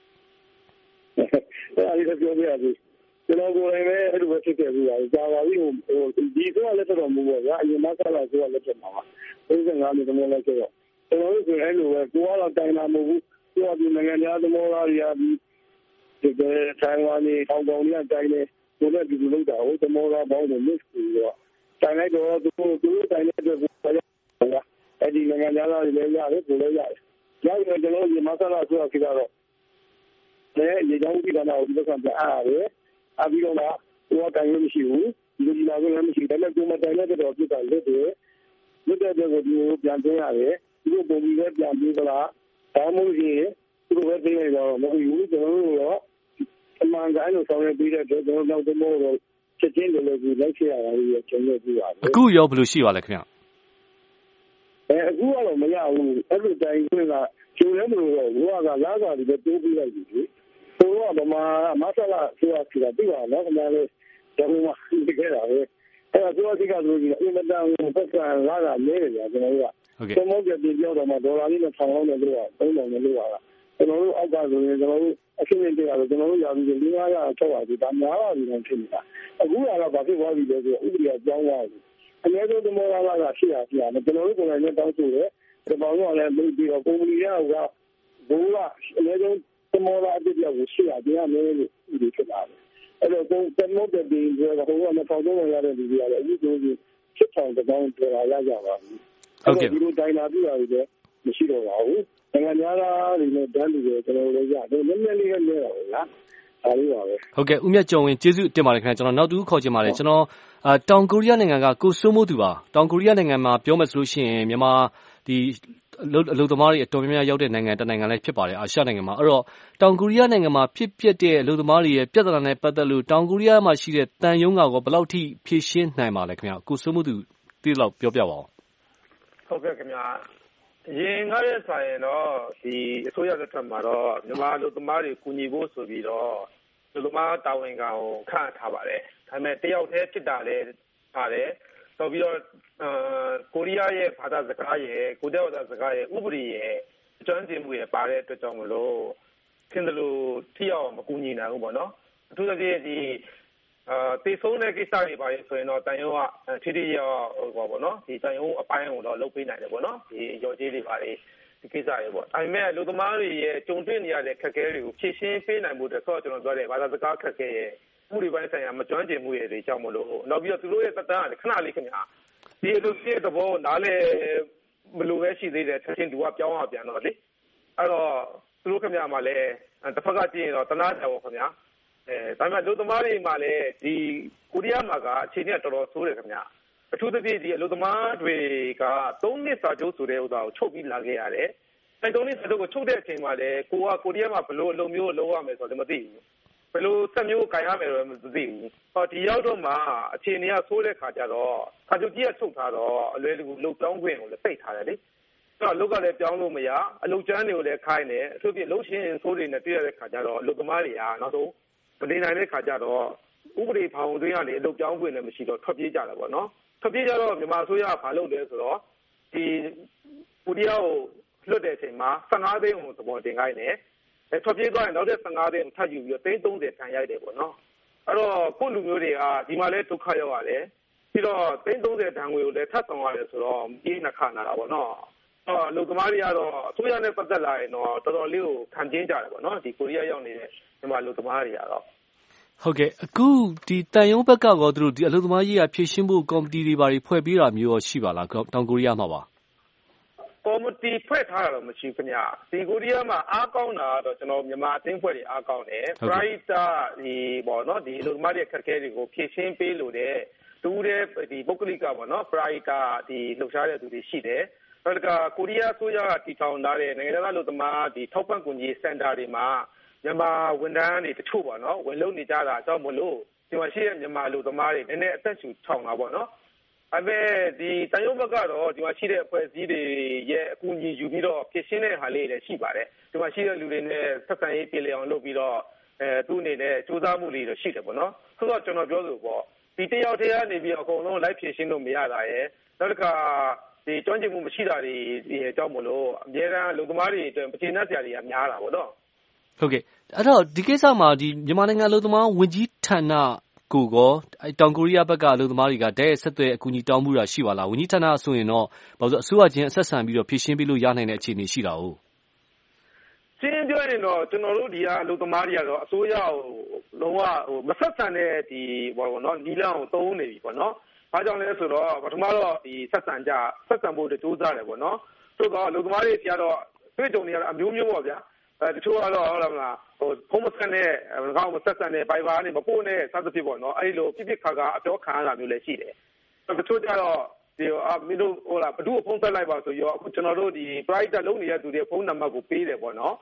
အဲ့ဒါပြောပြရစီကျွန်တော်ကိုယ်တိုင်ပဲအဲ့လိုပဲဖြစ်ခဲ့ပြီးပါတယ်ကြာပါပြီဟိုဒီဆိုလည်းတော်မူပေါ့ဗျာအရင်မှဆက်လာဆိုတော့လက်ထက်မှာပါ၃၅နှစ်တမောလိုက်ဆိုတော့ကျွန်တော်တို့ဆိုအဲ့လိုပဲကိုကတော့တိုင်လာမဟုတ်ဘူးကိုကဒီနိုင်ငံသားသမောသားတွေကဒီဒီထိုင်ဝမ်နေဟောင်ကောင်တွေကတိုင်နေကိုလည်းဒီလိုလုပ်တာဟိုသမောသားပေါင်းတယ် mix ပြီးတော့တိုင်လိုက်တော့သူတို့သူတို့တိုင်တဲ့အတွက်အဲ့ဒီနိုင်ငံသားတွေလည်းရတယ်ကိုလည်းရတယ်ရောက်ရင်ကျွန်တော်ဒီမှဆက်လာဆိုတော့ဖြစ်တော့လည်းဒီကြောင့်ဒီကတော့ဒီကံပြအားရတယ်အပြီးတော့ဟိုတိုင်လို့မရှိဘူးဒီလိုလာလို့မရှိတယ်လည်းကိုမတိုင်တဲ့တော့ပြစ်တာလွတ်တယ်လွတ်တဲ့ကိုဒီကိုပြန်သွင်းရတယ်ဒီလိုပုံပြီးလည်းပြန်ပြီးသလားဒါမှမဟုတ်ရင်သူတို့ပဲသိနေတော့မဟုတ်ဘူးကျွန်တော်တို့တော့အမှန်တိုင်းလို့ဆောင်ရွက်ပြီးတဲ့အတွက်ကျွန်တော်နောက်သမောတော့ချက်ချင်းလိုလိုပြီးလိုက်ခဲ့ရတာကြီးကျွန်တော်ပြပါတယ်အခုရောဘယ်လိုရှိပါလဲခင်ဗျအဲအခုကတော့မရဘူးအဲ့လိုတိုင်းခွင့်ကကျိုးလဲမလို့တော့ဘုရားကလာတာဒီပဲတိုးပြီးလိုက်ပြီလေဆိုတော့ဗမာမဆလာဆိုတာကတိပါနော်ခင်ဗျားလေကျွန်တော်မှဒီခဲ့တာပဲအဲ့ဒါပြောစီကလို့ဒီအင်မတန်ပတ်စံလာတာလဲတယ်ကြာကျွန်တော်တို့ကကျွန်တော်ကဒီပြောတော့မှဒေါ်လာလေးနဲ့ထောင်လောက်နဲ့လို့သုံးထောင်နဲ့လို့ပါလားကျွန်တော်တို့အောက်ကဆိုရင်ကျွန်တော်တို့အရှင်းင်းပြရတော့ကျွန်တော်တို့ရာပြီး၄၅ရာထောက်ပါပြီဒါများပါပြီလို့ဖြစ်နေတာအခုကတော့ဘာဖြစ်သွားပြီလဲဆိုတော့ဥပဒေကကြောင်းသွားပြီအများဆုံးသမောလာလာရှိရပြရတယ်ကျွန်တော်တို့ကိုယ်တိုင်လည်းတောင်းဆိုတယ်ဒီပေါင်းတော့လည်းပြီးတော့ကုမ္ပဏီကဘိုးကအများဆုံးသမောလာအပြည့်ပြကိုရှိရပြရမယ်လို့ဒီဖြစ်လာတယ်အဲ့တော့ကျွန်တော်တို့ဒီကတော့ဟိုကထောင်တော့ရတဲ့လူတွေရတယ်အခုဆိုရင်စစ်ထောင်တောင်းပြောရရကြပါဘူးဟုတ်ကဲ့ဒီလိုတိုင်းလာပြရတယ်မရှိတော့ပါဘူးနိုင်ငံသားတွေနဲ့တန်းတူတယ်ကျွန်တော်တို့ရတယ်နည်းနည်းလေးလည်းလဲတာပေါ့လားအားလေးပါပဲဟုတ်ကဲ့ဦးမြတ်ကျော်ဝင်ကျေးဇူးတင်ပါတယ်ခင်ဗျာကျွန်တော်နောက်တူခေါ်ချင်ပါတယ်ကျွန်တော်အာတောင်ကိုရီးယားနိုင်ငံကကိုစိုးမိုးသူပါတောင်ကိုရီးယားနိုင်ငံမှာပြောမယ်ဆိုလို့ရှိရင်မြန်မာဒီအလုပ်သမားတွေအတော်များများရောက်တဲ့နိုင်ငံတစ်နိုင်ငံလည်းဖြစ်ပါတယ်အာရှနိုင်ငံမှာအဲ့တော့တောင်ကိုရီးယားနိုင်ငံမှာဖြစ်ပျက်တဲ့အလုပ်သမားတွေရဲ့ပြဿနာနဲ့ပတ်သက်လို့တောင်ကိုရီးယားမှာရှိတဲ့တန်ယုံကောဘယ်လောက်ထိဖြေရှင်းနိုင်ပါလဲခင်ဗျာကိုစိုးမိုးသူတိလောက်ပြောပြပါဦးဟုတ်ကဲ့ခင်ဗျာရင်ကားရဲ့ဆိုင်တော့ဒီအစိုးရလက်ထက်မှာတော့မြန်မာလူသမားတွေကူညီဖို့ဆိုပြီးတော့လူသမားတာဝန်ခံကိုခန့်ထားပါတယ်ဒါပေမဲ့တယောက်တည်းဖြစ်တာလည်းပါတယ်တော့ပြီးတော့ကိုရီးယားရဲ့ဘာသာစကားရဲ့ကိုရီးယားဘာသာစကားရဲ့ဥပဒေရဲ့အကျွမ်းကျင်မှုရဲ့ပါတဲ့အတွက်ကြောင့်မလို့ခင်ဗျလို့ထိရောက်မကူညီနိုင်ဘူးပေါ့နော်အထူးသဖြင့်ဒီအာတေဆုံးတဲ့ကိစ္စတွေပါဆိုရင်တော့တန်ရုံးကထိထိရောက်ဟိုပေါ့နော်ဒီတန်ရုံးအပိုင်းကိုတော့လုပ်ပေးနိုင်တယ်ပေါ့နော်ဒီရော်ကြီးတွေပါလေဒီကိစ္စတွေပေါ့ဒါပေမဲ့လူသမားတွေရဲ့ကြုံတွေ့နေရတဲ့ခက်ခဲတွေကိုဖြေရှင်းပေးနိုင်မှုတဲ့ဆိုတော့ကျွန်တော်ပြောတယ်ဘာသာစကားခက်ခဲရဲ့မှုတွေပိုင်းဆိုင်ရာမကျွမ်းကျင်မှုရဲ့တွေကြောင့်မလို့နောက်ပြီးတော့သူတို့ရဲ့သက်တမ်းကခဏလေးခင်ဗျာဒီလိုပြည့်တဲ့ဘောနားလေမလိုပဲရှိသေးတယ်ချက်ချင်းသူကပြောင်းအောင်ပြန်တော့လေအဲ့တော့သူတို့ခင်ဗျာမှလည်းတစ်ဖက်ကကြည့်ရင်တော့တနာတယ်ပေါ့ခင်ဗျာအဲဒါပေမဲ့လူသမားတွေမှလည်းဒီကိုရီးယားမှာကအခြေအနေကတော်တော်ဆိုးတယ်ခင်ဗျာအထူးသဖြင့်ဒီလူသမားတွေကသုံးနှစ်စာချုပ်ဆိုတဲ့ဥစ္စာကိုချုပ်ပြီးလာခဲ့ရတယ်အဲသုံးနှစ်စာချုပ်ကိုချုပ်တဲ့အချိန်မှာလည်းကိုကကိုရီးယားမှာဘယ်လိုအလုပ်မျိုးလုပ်ရမယ်ဆိုတော့မသိဘူးဘယ်လိုဆက်မျိုးကိုင်ရမယ်တော့မသိဘူးဟောဒီရောက်တော့မှအခြေအနေကဆိုးတဲ့ခါကျတော့စာချုပ်ကြီးကချုပ်ထားတော့အလွယ်တကူလုံပြောင်းခွင့်ကိုလည်းပိတ်ထားတယ်လေအဲ့တော့အလုပ်ကလည်းပြောင်းလို့မရအလုပ်ကျန်းတွေကိုလည်းခိုင်းတယ်အထူးဖြင့်လုံရှင်းဆိုးတွေနဲ့တွေ့ရတဲ့ခါကျတော့အလုပ်သမားတွေကနောက်ဆုံးမနေနိုင်တဲ့ခါကျတော့ဥပဒေဖောင်သွင်းကနေအလုပ်ပြောင်းခွင့်လည်းမရှိတော့ထွက်ပြေးကြတာပေါ့နော်ထွက်ပြေးကြတော့မြန်မာအစိုးရကဘာလုပ်လဲဆိုတော့ဒီကိုရီးယားကိုလွတ်တဲ့အချိန်မှာဆယ်ငါးသိန်းကိုသဘောတင်ခိုင်းတယ်အဲထွက်ပြေးသွားရင်နောက်တဲ့ဆယ်ငါးသိန်းကိုထပ်ယူပြီးတော့သိန်းသုံးဆယ်ခံရိုက်တယ်ပေါ့နော်အဲ့တော့ကိုလူမျိုးတွေကဒီမှာလဲဒုက္ခရောက်ရတယ်ပြီးတော့သိန်းသုံးဆယ်တန်ငွေကိုလည်းထပ်ဆောင်ရတယ်ဆိုတော့ပြေးနှခနာတာပေါ့နော်အော်လူသမားတွေကတော့အစိုးရနဲ့ပတ်သက်လာရင်တော့တော်တော်လေးကိုခံကျင်းကြတယ်ပေါ့နော်ဒီကိုရီးယားရောက်နေတဲ့မြန်မာလူသမားတွေကတော့ဟုတ်ကဲ့အခုဒီတန်ယုံဘက်ကကောသူတို့ဒီအလုပ်သမားရေးရဖြည့်ရှင်းဖို့ကော်မတီတွေဘာတွေဖွဲ့ပေးတာမျိုးရောရှိပါလားတောင်ကိုရီးယားမှာပါကော်မတီဖွဲ့ထားတာတော့မရှိခင်ဗျာဒီကိုရီးယားမှာအားကောင်းတာတော့ကျွန်တော်မြန်မာအသင်းဖွဲ့တွေအားကောင်းတယ်ပရိုက်တာဒီပေါ့နော်ဒီအလုပ်သမားတွေခက်ခဲတွေကိုဖြည့်ရှင်းပေးလို့တဲ့တူတဲ့ဒီပုဂ္ဂလိကပေါ့နော်ပရိုက်တာဒီလှုပ်ရှားတဲ့သူတွေရှိတယ်နောက်တစ်ခါကိုရီးယားဆိုရကတီထောင်ထားတဲ့နိုင်ငံသားအလုပ်သမားဒီထောက်ပံ့ကူညီစင်တာတွေမှာမြန်မာဝန်ထမ်းတွေတချို့ပေါ့နော်ဝင်လုံနေကြတာအကြောင်းမလို့ဒီမှာရှိတဲ့မြန်မာလူသမားတွေနည်းနည်းအသက်ရှူထောင်တာပေါ့နော်အဲမဲ့ဒီတန်ရုံဘက်ကတော့ဒီမှာရှိတဲ့အဖွဲ့အစည်းတွေရဲ့အကူအညီယူပြီးတော့ဖြစ်ရှင်းတဲ့ဟာလေးတွေရှိပါတယ်ဒီမှာရှိတဲ့လူတွေနဲ့ဆက်ဆံရေးပြည်လည်အောင်လုပ်ပြီးတော့အဲသူ့အနေနဲ့စူးစမ်းမှုတွေတော့ရှိတယ်ပေါ့နော်ဆိုတော့ကျွန်တော်ပြောလို့ပေါ့ဒီတယောက်တည်းကနေပြီးအကုန်လုံးလိုက်ဖြစ်ရှင်းလို့မရတာရဲ့နောက်တစ်ခါဒီကျွမ်းကျင်မှုမရှိတာတွေအကြောင်းမလို့အများအားလူသမားတွေအတွက်ပြည်နယ်ဆရာတွေကများတာပေါ့နော်ဟုတ်ကဲ့အဲ့တော့ဒီကိစ္စမှာဒီမြန်မာနိုင်ငံအလုပ်သမားဝန်ကြီးဌာနကိုကောတောင်ကိုရီးယားဘက်ကအလုပ်သမားတွေကတည်းဆက်သွယ်အကူအညီတောင်းမှုတာရှိပါလားဝန်ကြီးဌာနဆိုရင်တော့ဘာလို့အစိုးရချင်းအဆက်ဆံပြီးတော့ဖြည့်ရှင်းပေးလို့ရနိုင်တဲ့အခြေအနေရှိတာဟုတ်ရှင်းပြောရင်တော့ကျွန်တော်တို့ဒီကအလုပ်သမားတွေကတော့အစိုးရကိုလုံးဝဟိုမဆက်ဆံတဲ့ဒီဘောပေါ့နော်နီလန်းကိုသုံးနေပြီပေါ့နော်ဘာကြောင့်လဲဆိုတော့ပထမတော့ဒီဆက်ဆံကြဆက်ဆံဖို့ကြိုးစားတယ်ပေါ့နော်သို့တော့အလုပ်သမားတွေကြတော့တွေ့ကြုံနေရတာအမျိုးမျိုးပေါ့ဗျာအဲတချို့ကတော့ဟုတ်လားမလားဟိုဖုန်းမဆက်နဲ့ကောင်းမဆက်ဆံနဲ့ဘိုင်ဘာနဲ့မပို့နဲ့စသဖြင့်ပေါ့နော်အဲ့လိုပြစ်ပြစ်ခါခါအပြောခံရတာမျိုးလည်းရှိတယ်တချို့ကြတော့ဒီအာမင်းတို့ဟိုလားဘဒုဖုန်းဆက်လိုက်ပါဆိုရောအခုကျွန်တော်တို့ဒီ private လုံးနေတဲ့သူတွေဖုန်းနံပါတ်ကိုပေးတယ်ပေါ့နော်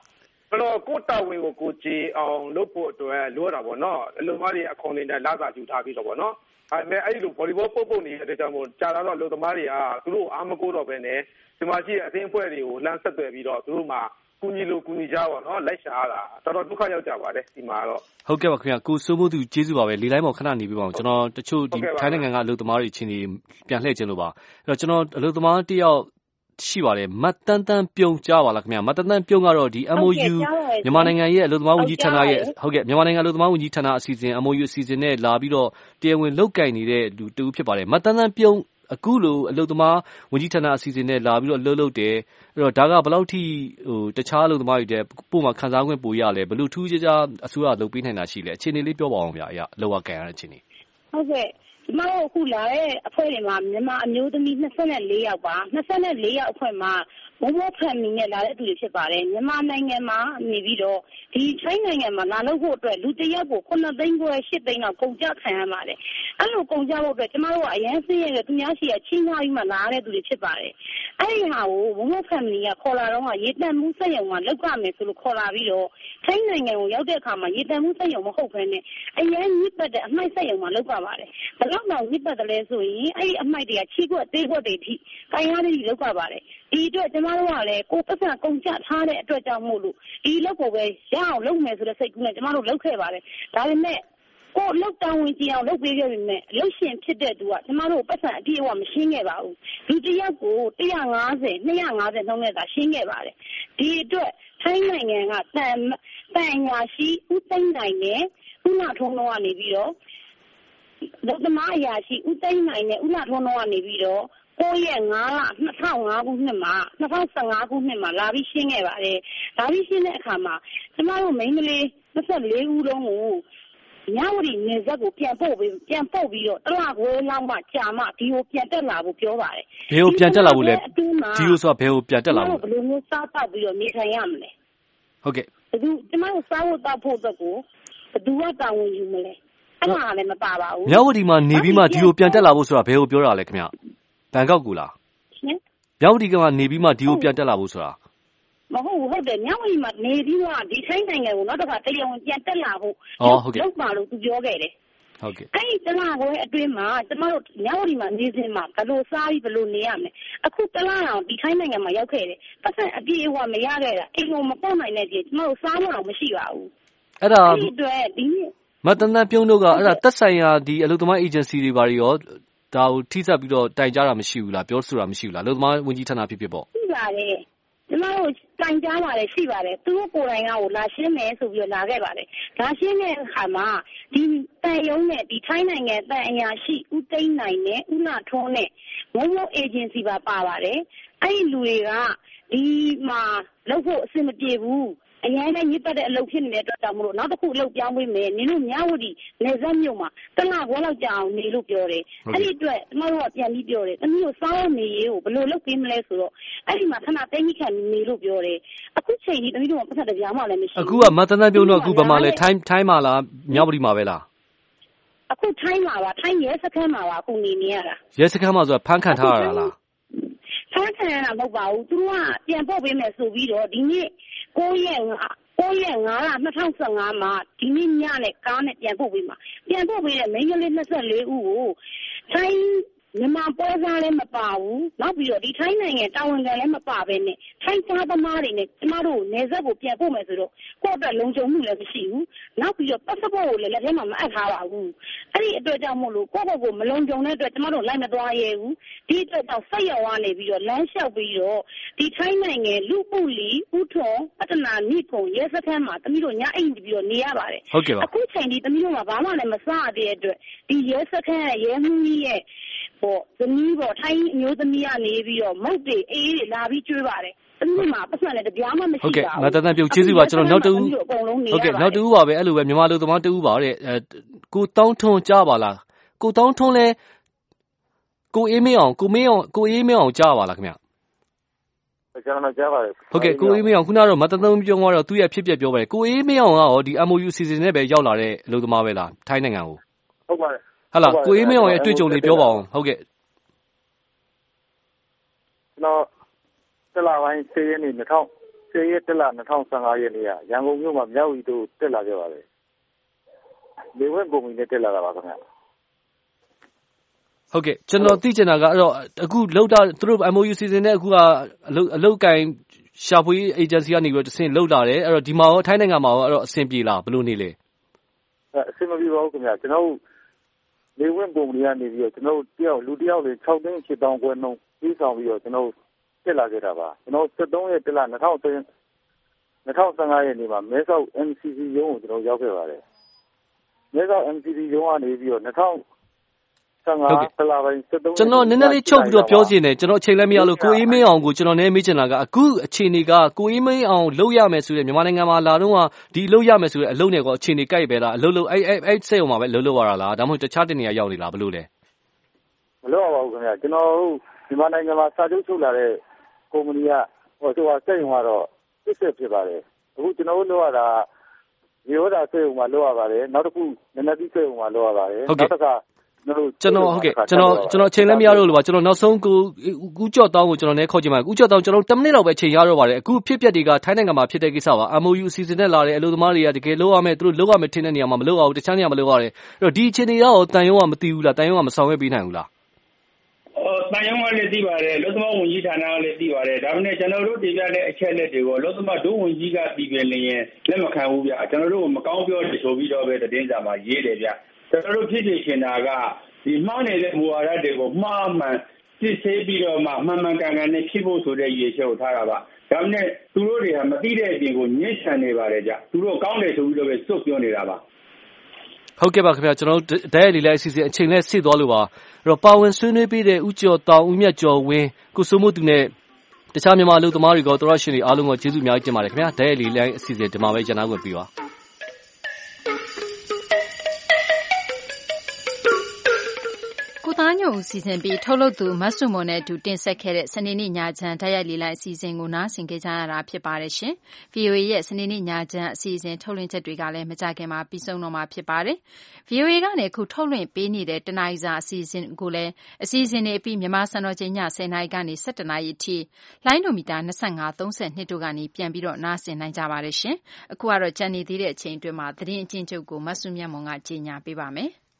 အဲ့တော့ကိုတာဝန်ကိုကိုကြည်အောင်လုပ်ဖို့အတွက်လိုရတာပေါ့နော်အလုံမားတွေအခွန်တွေနဲ့လာစာယူထားပြီးတော့ပေါ့နော်အဲမဲ့အဲ့ဒီလိုဗော်လီဘောပုတ်ပုတ်နေတဲ့ကြောင့်မို့ကြာလာတော့လူသမားတွေကသူတို့အားမကိုတော့ပဲနဲ့ဒီမှာရှိတဲ့အသင်းအဖွဲ့တွေကိုလမ်းဆက်သွယ်ပြီးတော့သူတို့မှာကူညီလို့ကူညီကြပါတော့လိုက်ရှာရတာတော်တော်ဒုက္ခရောက်ကြပါတယ်ဒီမှာတော့ဟုတ်ကဲ့ပါခင်ဗျာကိုစိုးမိုးသူကျေးဇူးပါပဲလေလိုင်းပေါ်ခဏနေပြပါအောင်ကျွန်တော်တချို့ဒီထိုင်းနိုင်ငံကအလုပ်သမားတွေအချင်းတွေပြန်လှည့်ခြင်းလို့ပါအဲ့တော့ကျွန်တော်အလုပ်သမားတယောက်ရှိပါတယ်မတ်တန်တန်ပြုံကြားပါလားခင်ဗျာမတ်တန်တန်ပြုံကတော့ဒီ M O U မြန်မာနိုင်ငံရဲ့အလုပ်သမားဝန်ကြီးဌာနရဲ့ဟုတ်ကဲ့မြန်မာနိုင်ငံအလုပ်သမားဝန်ကြီးဌာနအစီအစဉ် M O U အစီအစဉ်နဲ့လာပြီးတော့တရားဝင်လုပ်ကိုင်နေတဲ့လူတူဖြစ်ပါတယ်မတ်တန်တန်ပြုံအခုလိုအလုပ်သမားဝန်ကြီးဌာနအစီအစဉ်နဲ့လာပြီးတော့လှုပ်လှုပ်တယ်အဲ့တော့ဒါကဘယ်လောက်ထိဟိုတခြားအလုပ်သမားတွေတဲ့ပို့မှာခန်းစားခွင့်ပိုရလဲဘယ်လိုထူးခြားခြားအစိုးရလုပ်ပေးနိုင်တာရှိလဲအခြေအနေလေးပြောပါအောင်ဗျာအဲ့အလောက်ကန်ရတဲ့အခြေအနေဟုတ်ကဲ့ဒီမှာအခုလာတဲ့အဖွဲ့တွေမှာမြန်မာအမျိုးသမီး၂၄ယောက်ပါ၂၄ယောက်အဖွဲ့မှာဘုံဘဖန်မီနဲ့လာတဲ့သူတွေဖြစ်ပါတယ်မြန်မာနိုင်ငံမှာနေပြီးတော့ဒီထိုင်းနိုင်ငံမှာလာလို့ဖို့အတွက်လူတစ်ယောက်ကိုခုနှစ်သိန်းခွဲရှစ်သိန်းလောက်ကုန်ကြခံရပါတယ်အဲ့လိုကုန်ကြဖို့အတွက်ကျမတို့ကအရန်စင်းရတဲ့သူများရှိရချင်းချားပြီးမှလာတဲ့သူတွေဖြစ်ပါတယ်အဲ့ဒီဟာကိုဘုံဘဖန်မီကခေါ်လာတော့ရေတံမှုစက်ရုံကလောက်ရမယ်ဆိုလို့ခေါ်လာပြီးတော့ထိုင်းနိုင်ငံကိုရောက်တဲ့အခါမှာရေတံမှုစက်ရုံမဟုတ်ဘဲနဲ့အရန်ညစ်ပတ်တဲ့အမိုက်စက်ရုံမှာလောက်ပါပါတယ်ဘယ်တော့မှညစ်ပတ်တယ်လဲဆိုရင်အဲ့ဒီအမိုက်တွေကချီးကွက်သေးကွက်တွေထိကိုင်ရတဲ့လောက်ပါပါတယ်ဒီအတွက်ကျမတို့ကလည်းကိုပတ်စံကုန်ကြထားတဲ့အတွက်ကြောင့်မို့လို့ဒီလောက်ကိုပဲရအောင်လုပ်မယ်ဆိုတဲ့စိတ်ကူးနဲ့ကျမတို့လုပ်ခဲ့ပါတယ်ဒါပေမဲ့ကိုလောက်တောင်းဝင်ကြအောင်လုပ်ပေးခဲ့ပြီမဲ့လှုပ်ရှင်ဖြစ်တဲ့သူကကျမတို့ပတ်စံအပြည့်အဝမရှင်းခဲ့ပါဘူးလူတစ်ယောက်ကိုone fifty two fiftyနှုန်းနဲ့သာရှင်းခဲ့ပါတယ်ဒီအတွက်ထိုင်းနိုင်ငံကတန်တန်ညာရှိဥသိမ်းနိုင်နဲ့ဥနာထုံးတော့ကနေပြီးတော့ဒုသမအရာရှိဥသိမ်းနိုင်နဲ့ဥနာထုံးတော့ကနေပြီးတော့ကိုယ့်ရဲ့၅လ၂၀၀၅ခုနှစ်မှာ၂၀၁၅ခုနှစ်မှာလာပြီးရှင်းခဲ့ပါတယ်လာပြီးရှင်းတဲ့အခါမှာကျမတို့မိန်းကလေး၂၄ဦးလုံးကိုညဝတီနေဆက်ကိုပြန်ပို့ပြီးပြန်ပို့ပြီးတော့တလခွဲလောက်မှကြာမှဒီကိုပြန်တက်လာဖို့ပြောပါတယ်ဘယ်ကိုပြန်တက်လာဖို့လဲဒီလိုဆိုတာဘယ်ကိုပြန်တက်လာဖို့ဘယ်လိုမျိုးစားတောက်ပြီးတော့နေထိုင်ရမလဲဟုတ်ကဲ့ဘယ်သူကျမတို့စားဖို့တောက်ဖို့အတွက်ကိုဘယ်သူကတာဝန်ယူမလဲအဲ့ဒါလည်းမပါပါဘူးညဝတီမှာနေပြီးမှဒီကိုပြန်တက်လာဖို့ဆိုတာဘယ်ကိုပြောတာလဲခင်ဗျဘန်ကောက်ကူလားရှင်ညဝတီကမှနေပြီးမှဒီကိုပြန်တက်လာဖို့ဆိုတာမဟုတ်ဘူးဟုတ်တယ်ညဝတီမှာနေပြီးတော့ဒီထိုင်းနိုင်ငံကိုနောက်တစ်ခါတရားဝင်ပြန်တက်လာဖို့လုပ်ပါလို့သူပြောခဲ့တယ်ဟုတ်ကဲ့အဲ့ဒီတလားကိုအတွင်းမှာကျမတို့ညဝတီမှာနေစဉ်မှာဘယ်လိုစားပြီးဘယ်လိုနေရမလဲအခုတလားအောင်ဒီထိုင်းနိုင်ငံမှာရောက်ခဲ့တယ်ပတ်သက်အပြည့်အဝမရခဲ့တာအိမ်ကိုမပေါက်နိုင်တဲ့ကြီးကျမတို့စားမလို့မရှိပါဘူးအဲ့ဒါဒီအတွက်ဒီမတန်တန်ပြုံးတို့ကအဲ့ဒါသက်ဆိုင်ရာဒီအလုပ်သမားအေဂျင်စီတွေဘာတွေရောဒါကိုထိစပ်ပြီးတော့တိုင်ကြတာမရှိဘူးလားပြောဆိုတာမရှိဘူးလားအလုပ်သမားဝန်ကြီးဌာနဖြစ်ဖြစ်ပေါ့ရှိပါတယ်ကျမတို့တိုင်ကြားပါတယ်ရှိပါတယ်သူတို့ကိုယ်တိုင်ကကိုလာရှင်းမယ်ဆိုပြီးတော့လာခဲ့ပါတယ်လာရှင်းတဲ့အခါမှာဒီတန်ယုံနဲ့ဒီထိုင်းနိုင်ငံတန်အရာရှိဦးသိန်းနိုင်နဲ့ဦးနာထွန်းနဲ့မုံမုံအေဂျင်စီပါပါပါတယ်အဲ့ဒီလူတွေကဒီမှာလုပ်ဖို့အဆင်မပြေဘူးအရင်ကညစ်ပတ်တဲ့အလုပ်ဖြစ်နေတဲ့အတွက်ကြောင့်မလို့နောက်တစ်ခုအလုပ်ပြောင်းပေးမယ်နင်တို့မြဝတီနေဆက်မြို့မှာတလခွဲလောက်ကြာအောင်နေလို့ပြောတယ်အဲ့ဒီအတွက်ကျမတို့ကပြန်ပြီးပြောတယ်သမီးတို့စားရနေရေးကိုဘယ်လိုလုပ်ပေးမလဲဆိုတော့အဲ့ဒီမှာခဏတင်းကြီးခံနေလို့ပြောတယ်အခုချိန်ကြီးသမီးတို့ကပတ်သက်တရားမှလည်းမရှိဘူးအခုကမတန်းတန်းပြုံးတော့အခုဗမာလဲထိုင်းထိုင်းမှာလားမြဝတီမှာပဲလားအခုထိုင်းမှာပါထိုင်းရဲစခန်းမှာပါအခုနေနေရတာရဲစခန်းမှာဆိုတာဖမ်းခံထားရတာလားဖမ်းခံရတာမဟုတ်ပါဘူးသူကပြန်ပို့ပေးမယ်ဆိုပြီးတော့ဒီနေ့9ရက်9ရက်5လ၂၀၁၅မှာဒီနေ့ညနဲ့ကားနဲ့ပြန်ပို့ပေးမှာပြန်ပို့ပေးတဲ့မိန်းကလေး၂၄ဦးကိုထိုင်းမြန်မာပွဲစားလည်းမပါဘူးနောက်ပြီးတော့ဒီထိုင်းနိုင်ငံတာဝန်ခံလည်းမပါဘဲနဲ့ထိုင်းသားသမားတွေနဲ့ကျမတို့နေဆက်ကိုပြန်ပို့မယ်ဆိုတော့ကိုယ့်အတွက်လုံခြုံမှုလည်းမရှိဘူးနောက်ပြီးတော့ passport ကိုလည်းလက်ထဲမှာမအပ်ထားပါဘူးအဲ့ဒီအတွက်ကြောင့်မို့လို့ကိုယ့်ဘက်ကိုမလုံခြုံတဲ့အတွက်ကျမတို့လိုက်မသွားရဲဘူးဒီအတွက်ကြောင့်ဆက်ရောက်ကနေပြီးတော့လမ်းလျှောက်ပြီးတော့ဒီထိုင်းနိုင်ငံလူပုလီဥထုံပတနာနိခုံရဲစခန်းမှာတမီးတို့ညအိမ်ပြီးတော့နေရပါတယ်အခုချိန်ဒီတမီးတို့ကဘာမှလည်းမစားရတဲ့အတွက်ဒီရဲစခန်းရဲ့ရဲမှုကြီးရဲ့ပေါ့သမီးပေါ့ထိုင်းအမျိုးသမီးကနေပြီးတော့မုတ်တွေအေးတွေလာပြီးကျွေးပါတယ်သမီးမှာပတ်စံလည်းတရားမှမရှိပါဘူးဟုတ်ကဲ့မတန်တန်ပြုတ်ကျေးဇူးပါကျွန်တော်နောက်တူဟုတ်ကဲ့နောက်တူပါပဲအဲ့လိုပဲမြန်မာလူသမားတူပါတဲ့အဲကိုတောင်းထွန်းကြားပါလားကိုတောင်းထွန်းလဲကိုအေးမင်းအောင်ကိုမင်းအောင်ကိုအေးမင်းအောင်ကြားပါလားခင်ဗျကျွန်တော်ကြားပါတယ်ဟုတ်ကဲ့ကိုအေးမင်းအောင်ခုနကတော့မတန်တန်ပြုံးကတော့သူ့ရဲ့ဖြစ်ဖြစ်ပြောပါတယ်ကိုအေးမင်းအောင်ကရောဒီ M O U စီစဉ်နဲ့ပဲရောက်လာတဲ့အလုပ်သမားပဲလားထိုင်းနိုင်ငံကိုဟုတ်ပါတယ်ဟလာကိုအေးမင်းအောင်ရဲ့အတွေ့အကြုံလေးပြောပါအောင်ဟုတ်ကဲ့ကျွန်တော်တလပိုင်း၁၀ရက်နေ့၂၀ဆယ်ရက်တက်လာ၂၀၁၅ရက်နေ့ကရန်ကုန်မြို့မှာမြောက်ဦးတို့တက်လာခဲ့ပါတယ်။လေဝင်းကုမ္ပဏီနဲ့တက်လာတာပါခင်ဗျ။ဟုတ်ကဲ့ကျွန်တော်သိချင်တာကအဲ့တော့အခုလောက်တာသူတို့ M O U စီစဉ်တဲ့အခုကအလုတ်အလုတ်ကင်ရှာဖွေ agency ကနေပြီးတော့တဆင့်လောက်လာတယ်အဲ့တော့ဒီမှာရောထိုင်းနိုင်ငံမှာရောအဲ့တော့အဆင်ပြေလားဘယ်လိုနေလဲအဆင်မပြေပါဘူးခင်ဗျာကျွန်တော်လေဝင်းကုမ္ပဏီကနေပြီးတော့ကျွန်တော်တယောက်လူတယောက်လေး၆သိန်း၈သောင်းခွဲနှုန်းပြီးဆောင်ပြီးတော့ကျွန်တော်တက်လာခဲ့တာပါကျွန်တော်၁၃ရက်တက်လာ၂၀၁၅ရက်နေ့မှာမဲဆောက် M C C ရုံးကိုကျွန်တော်ရောက်ခဲ့ပါတယ်မဲဆောက် M C C ရုံးကနေပြီးတော့၂၀၁၅တလပိုင်း၁၃ကျွန်တော်နည်းနည်းလေးချုပ်ပြီးတော့ပြောချင်တယ်ကျွန်တော်အချိန်လည်းမရလို့ကိုအေးမင်းအောင်ကိုကျွန်တော်နည်းမေးချင်တာကအခုအခြေအနေကကိုအေးမင်းအောင်လုပ်ရမယ်ဆိုတဲ့မြန်မာနိုင်ငံမှာလာတော့ဒီလုပ်ရမယ်ဆိုတဲ့အလုပ်နဲ့ကောအခြေအနေကြိုက်ပဲလားအလုပ်လုပ်အဲ့အဲ့အဲ့စိတ်အောင်မှာပဲလုပ်လို့ရတာလားဒါမှမဟုတ်တခြားတနေရာရောက်နေလားဘယ်လိုလဲမလုပ်ရပါဘူးခင်ဗျာကျွန်တော်မြန်မာနိုင်ငံမှာစာချုပ်ချုပ်လာတဲ့ကုမ္ပဏီကဟိုဆိုတာစိတ်အောင်ကတော့တစ်ဆက်ဖြစ်ပါတယ်အခုကျွန်တော်တို့လုပ်ရတာရေဝတာစိတ်အောင်မှာလုပ်ရပါတယ်နောက်တစ်ခုနည်းနည်းပြီးစိတ်အောင်မှာလုပ်ရပါတယ်နောက်တစ်ခါကျွန်တော်ဟုတ်ကဲ့ကျွန်တော်ကျွန်တော်အချိန်လည်းမရတော့လို့ပါကျွန်တော်နောက်ဆုံးကိုဦးကျော်တောင်းကိုကျွန်တော်လည်းခေါ်ချင်ပါတယ်ဦးကျော်တောင်းကျွန်တော်tenမိနစ်လောက်ပဲအချိန်ရတော့ပါတယ်အခုဖြစ်ပျက်တွေကထိုင်းနိုင်ငံမှာဖြစ်တဲ့ကိစ္စပါ M O U အစီအစဉ်နဲ့လာတဲ့အလုပ်သမားတွေကတကယ်လုပ်ရမယ်သူတို့လုပ်ရမယ်ထင်တဲ့နေရာမှာမလုပ်အောင်တခြားနေရာမှာလုပ်ရတယ်အဲ့တော့ဒီအခြေအနေရောတန်ရုံးကမသိဘူးလားတန်ရုံးကမဆောင်ရွက်ပေးနိုင်ဘူးလားအော်တန်ရုံးကလည်းသိပါတယ်အလုပ်သမားဝန်ကြီးဌာနကလည်းသိပါတယ်ဒါပေမဲ့ကျွန်တော်တို့တင်ပြတဲ့အချက်လက်တွေကိုအလုပ်သမားဒုဝန်ကြီးကတည်ပြနေရင်လက်မခံဘူးဗျကျွန်တော်တို့မကောင်းပြောတယ်ဆိုပြီးတော့ပဲသတင်းစာမှာရေးတယ်ဗျကျွန်တော်တို့ဖြစ်နေရှင်တာကဒီမှားနေတဲ့မူဝါဒတွေကိုမှားမှန်စစ်ဆေးပြီးတော့မှမှန်မှန်ကန်ကန်နဲ့ဖြစ်ဖို့ဆိုတဲ့ရည်ချက်ကိုထားတာပါဒါပေမဲ့သူတို့တွေကမသိတဲ့အပြင်ကိုညှိချန်နေပါတယ်ကြသူတို့ကောင်းတယ်ဆိုပြီးတော့ပဲစွတ်ပြောနေတာပါဟုတ်ကဲ့ပါခင်ဗျာကျွန်တော်တို့ဓာတ်ရိုက်လေးလိုက်အစီအစဉ်အချိန်နဲ့ဆစ်သွားလို့ပါအဲ့တော့ပါဝင်ဆွေးနွေးပေးတဲ့ဦးကျော်တောင်ဦးမြတ်ကျော်ဝင်းကိုစိုးမိုးသူနဲ့တခြားမြန်မာလူသမားတွေကတော်ရရှင်တွေအားလုံးကိုကျေးဇူးအများကြီးတင်ပါတယ်ခင်ဗျာဓာတ်ရိုက်လေးလိုက်အစီအစဉ်ဒီမှာပဲကျွန်တော်ဝင်ပြီးပါသားညုံစီစဉ်ပြီးထုတ်လုပ်သူမတ်စုမွန်နဲ့အတူတင်ဆက်ခဲ့တဲ့စနေနေ့ညချမ်းဓာတ်ရိုက်လေးလိုက်အစီအစဉ်ကိုနားဆင်ကြကြရတာဖြစ်ပါတယ်ရှင်။ V O A ရဲ့စနေနေ့ညချမ်းအစီအစဉ်ထုတ်လွှင့်ချက်တွေကလည်းမကြခင်မှာပြီးဆုံးတော့မှာဖြစ်ပါတယ်။ V O A ကနေအခုထုတ်လွှင့်ပေးနေတဲ့တနင်္လာစာအစီအစဉ်ကိုလည်းအစီအစဉ်တွေအပြီးမြန်မာစံတော်ချိန်ညဆယ်နာရီကနေဆယ်တစ်နာရီအထိလိုင်းဒိုမီတာ25 32တို့ကနေပြန်ပြီးတော့နားဆင်နိုင်ကြပါတယ်ရှင်။အခုကတော့ကြံနေသေးတဲ့အချိန်အတွင်းမှာသတင်းအကျဉ်းချုပ်ကိုမတ်စုမြတ်မွန်ကကြေညာပေးပါမယ်။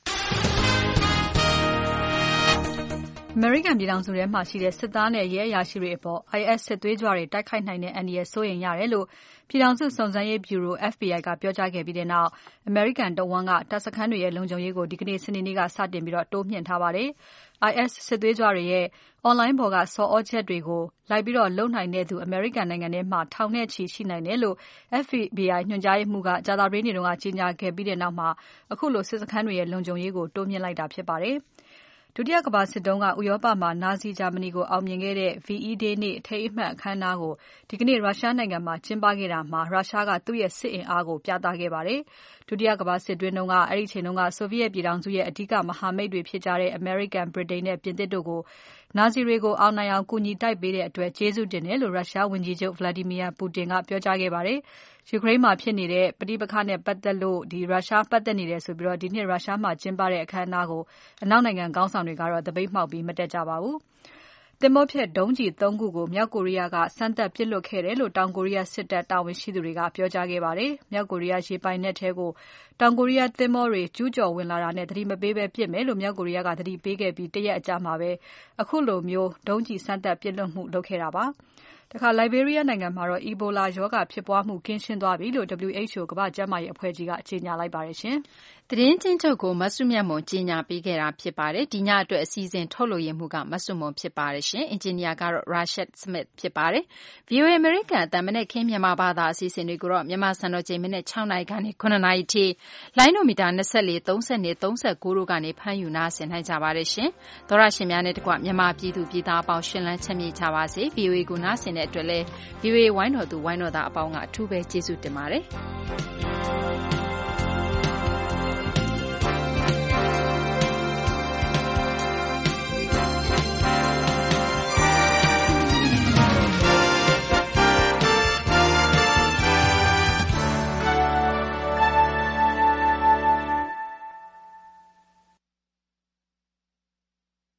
အမေရိကန်ပြည်ထောင်စုထဲမှာရှိတဲ့စစ်သားနဲ့ရဲအရာရှိတွေအပေါ် I S စစ်သွေးကြွတွေတိုက်ခိုက်နိုင်တဲ့အန္တရာယ်စိုးရိမ်ရတယ်လို့ပြည်ထောင်စုစုံစမ်းရေးဗျူရို F B I ကပြောကြားခဲ့ပြီးတဲ့နောက်အမေရိကန်တဝန်းကတပ်စခန်းတွေရဲ့လုံခြုံရေးကိုဒီကနေ့စနေနေ့ကစတင်ပြီးတော့တိုးမြှင့်ထားပါတယ်။ I S စစ်သွေးကြွတွေရဲ့ online ပေါ်ကဆော်ဩချက်တွေကိုလိုက်ပြီးတော့လုံနိုင်တဲ့သူအမေရိကန်နိုင်ငံထဲမှာထောင်နဲ့ချီရှိနိုင်တယ်လို့ F B I ညွှန်ကြားရေးမှူးကကြာသပတေးနေ့တုန်းကကြေညာခဲ့ပြီးတဲ့နောက်မှာအခုလိုစစ်စခန်းတွေရဲ့လုံခြုံရေးကိုတိုးမြှင့်လိုက်တာဖြစ်ပါတယ်။ဒုတိယကမ္ဘာစစ်တုန်းကဥရောပမှာနာဇီဂျာမနီကိုအောင်မြင်ခဲ့တဲ့ V E Day နေ့အထိမ်းအမှတ်အခမ်းအနားကိုဒီကနေ့ရုရှားနိုင်ငံမှာကျင်းပခဲ့တာမှာရုရှားကသူ့ရဲ့စစ်အင်အားကိုပြသခဲ့ပါတယ်။ဒုတိယကမ္ဘာစစ်တွင်းတုန်းကအဲ့ဒီချိန်တုန်းကဆိုဗီယက်ပြည်ထောင်စုရဲ့အဓိကမဟာမိတ်တွေဖြစ်ကြတဲ့ American, Britain နဲ့ပြင်သစ်တို့ကိုနာဇီတွေကိုအောင်နိုင်အောင်ကူညီတိုက်ပေးတဲ့အတွက်ကျေးဇူးတင်တယ်လို့ရုရှားဝန်ကြီးချုပ် Vladimir Putin ကပြောကြားခဲ့ပါတယ်။ယူကရိန်းမှာဖြစ်နေတဲ့ပဋိပက္ခနဲ့ပတ်သက်လို့ဒီရုရှားပတ်သက်နေတယ်ဆိုပြီးတော့ဒီနှစ်ရုရှားမှာကျင်းပတဲ့အခမ်းအနားကိုအနောက်နိုင်ငံခေါင်းဆောင်တွေကတော့တပိတ်မှောက်ပြီးမတက်ကြပါဘူး။သင်္ဘောဖျက်ဒုံးကျည်သုံးခုကိုမြောက်ကိုရီးယားကစမ်းသပ်ပစ်လွှတ်ခဲ့တယ်လို့တောင်ကိုရီးယားစစ်တပ်တာဝန်ရှိသူတွေကပြောကြားခဲ့ပါတယ်။မြောက်ကိုရီးယားရေပိုင်နက်ထဲကိုတောင်ကိုရီးယားသင်္ဘောတွေကျူးကျော်ဝင်လာတာနဲ့သတိမပေးဘဲပစ်မယ်လို့မြောက်ကိုရီးယားကသတိပေးခဲ့ပြီးတရက်အကြာမှာပဲအခုလိုမျိုးဒုံးကျည်စမ်းသပ်ပစ်လွှတ်မှုလုပ်ခဲ့တာပါ။တခါ Liberia နိုင်ငံမှာတော့ Ebola ရောဂါဖြစ်ပွားမှုကင်းရှင်းသွားပြီလို့ W H O ကမ္ဘာ့ကျန်းမာရေးအဖွဲ့ကြီးကကြေညာလိုက်ပါတယ်ရှင်။သတင်းချင်းချုပ်ကိုမတ်စုမြတ်မွန်ကြေညာပေးခဲ့တာဖြစ်ပါတယ်။ဒီညအတွက်အစည်းအဝေးထုတ်လို့ရမှုကမတ်စုမွန်ဖြစ်ပါတယ်ရှင်။အင်ဂျင်နီယာကတော့ Rashid Smith ဖြစ်ပါတယ်။ V O A American အတန်မနဲ့ခင်းမြန်မာဘာသာအစီအစဉ်တွေကိုတော့မြန်မာစံတော်ချိန်မိနစ်၆နာရီကနေ9နာရီထိလိုင်းဒိုမီတာ24 30 39တို့ကနေဖမ်းယူနာဆင်နိုင်ကြပါတယ်ရှင်။သောရရှင်များနဲ့တကွမြန်မာပြည်သူပြည်သားအပေါင်းရှင်လန်းချမ်းမြေ့ကြပါစေ။ V O A ကိုနားဆင်တဲ့အတွက်လည်းV O A ဝိုင်းတော်သူဝိုင်းတော်သားအပေါင်းကအထူးပဲကျေးဇူးတင်ပါတယ်။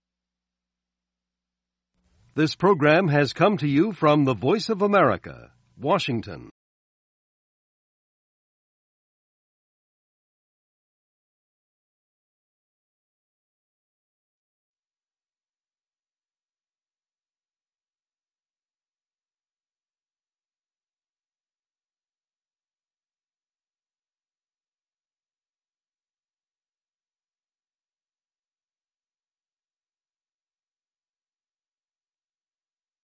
This program has come to you from the Voice of America, Washington.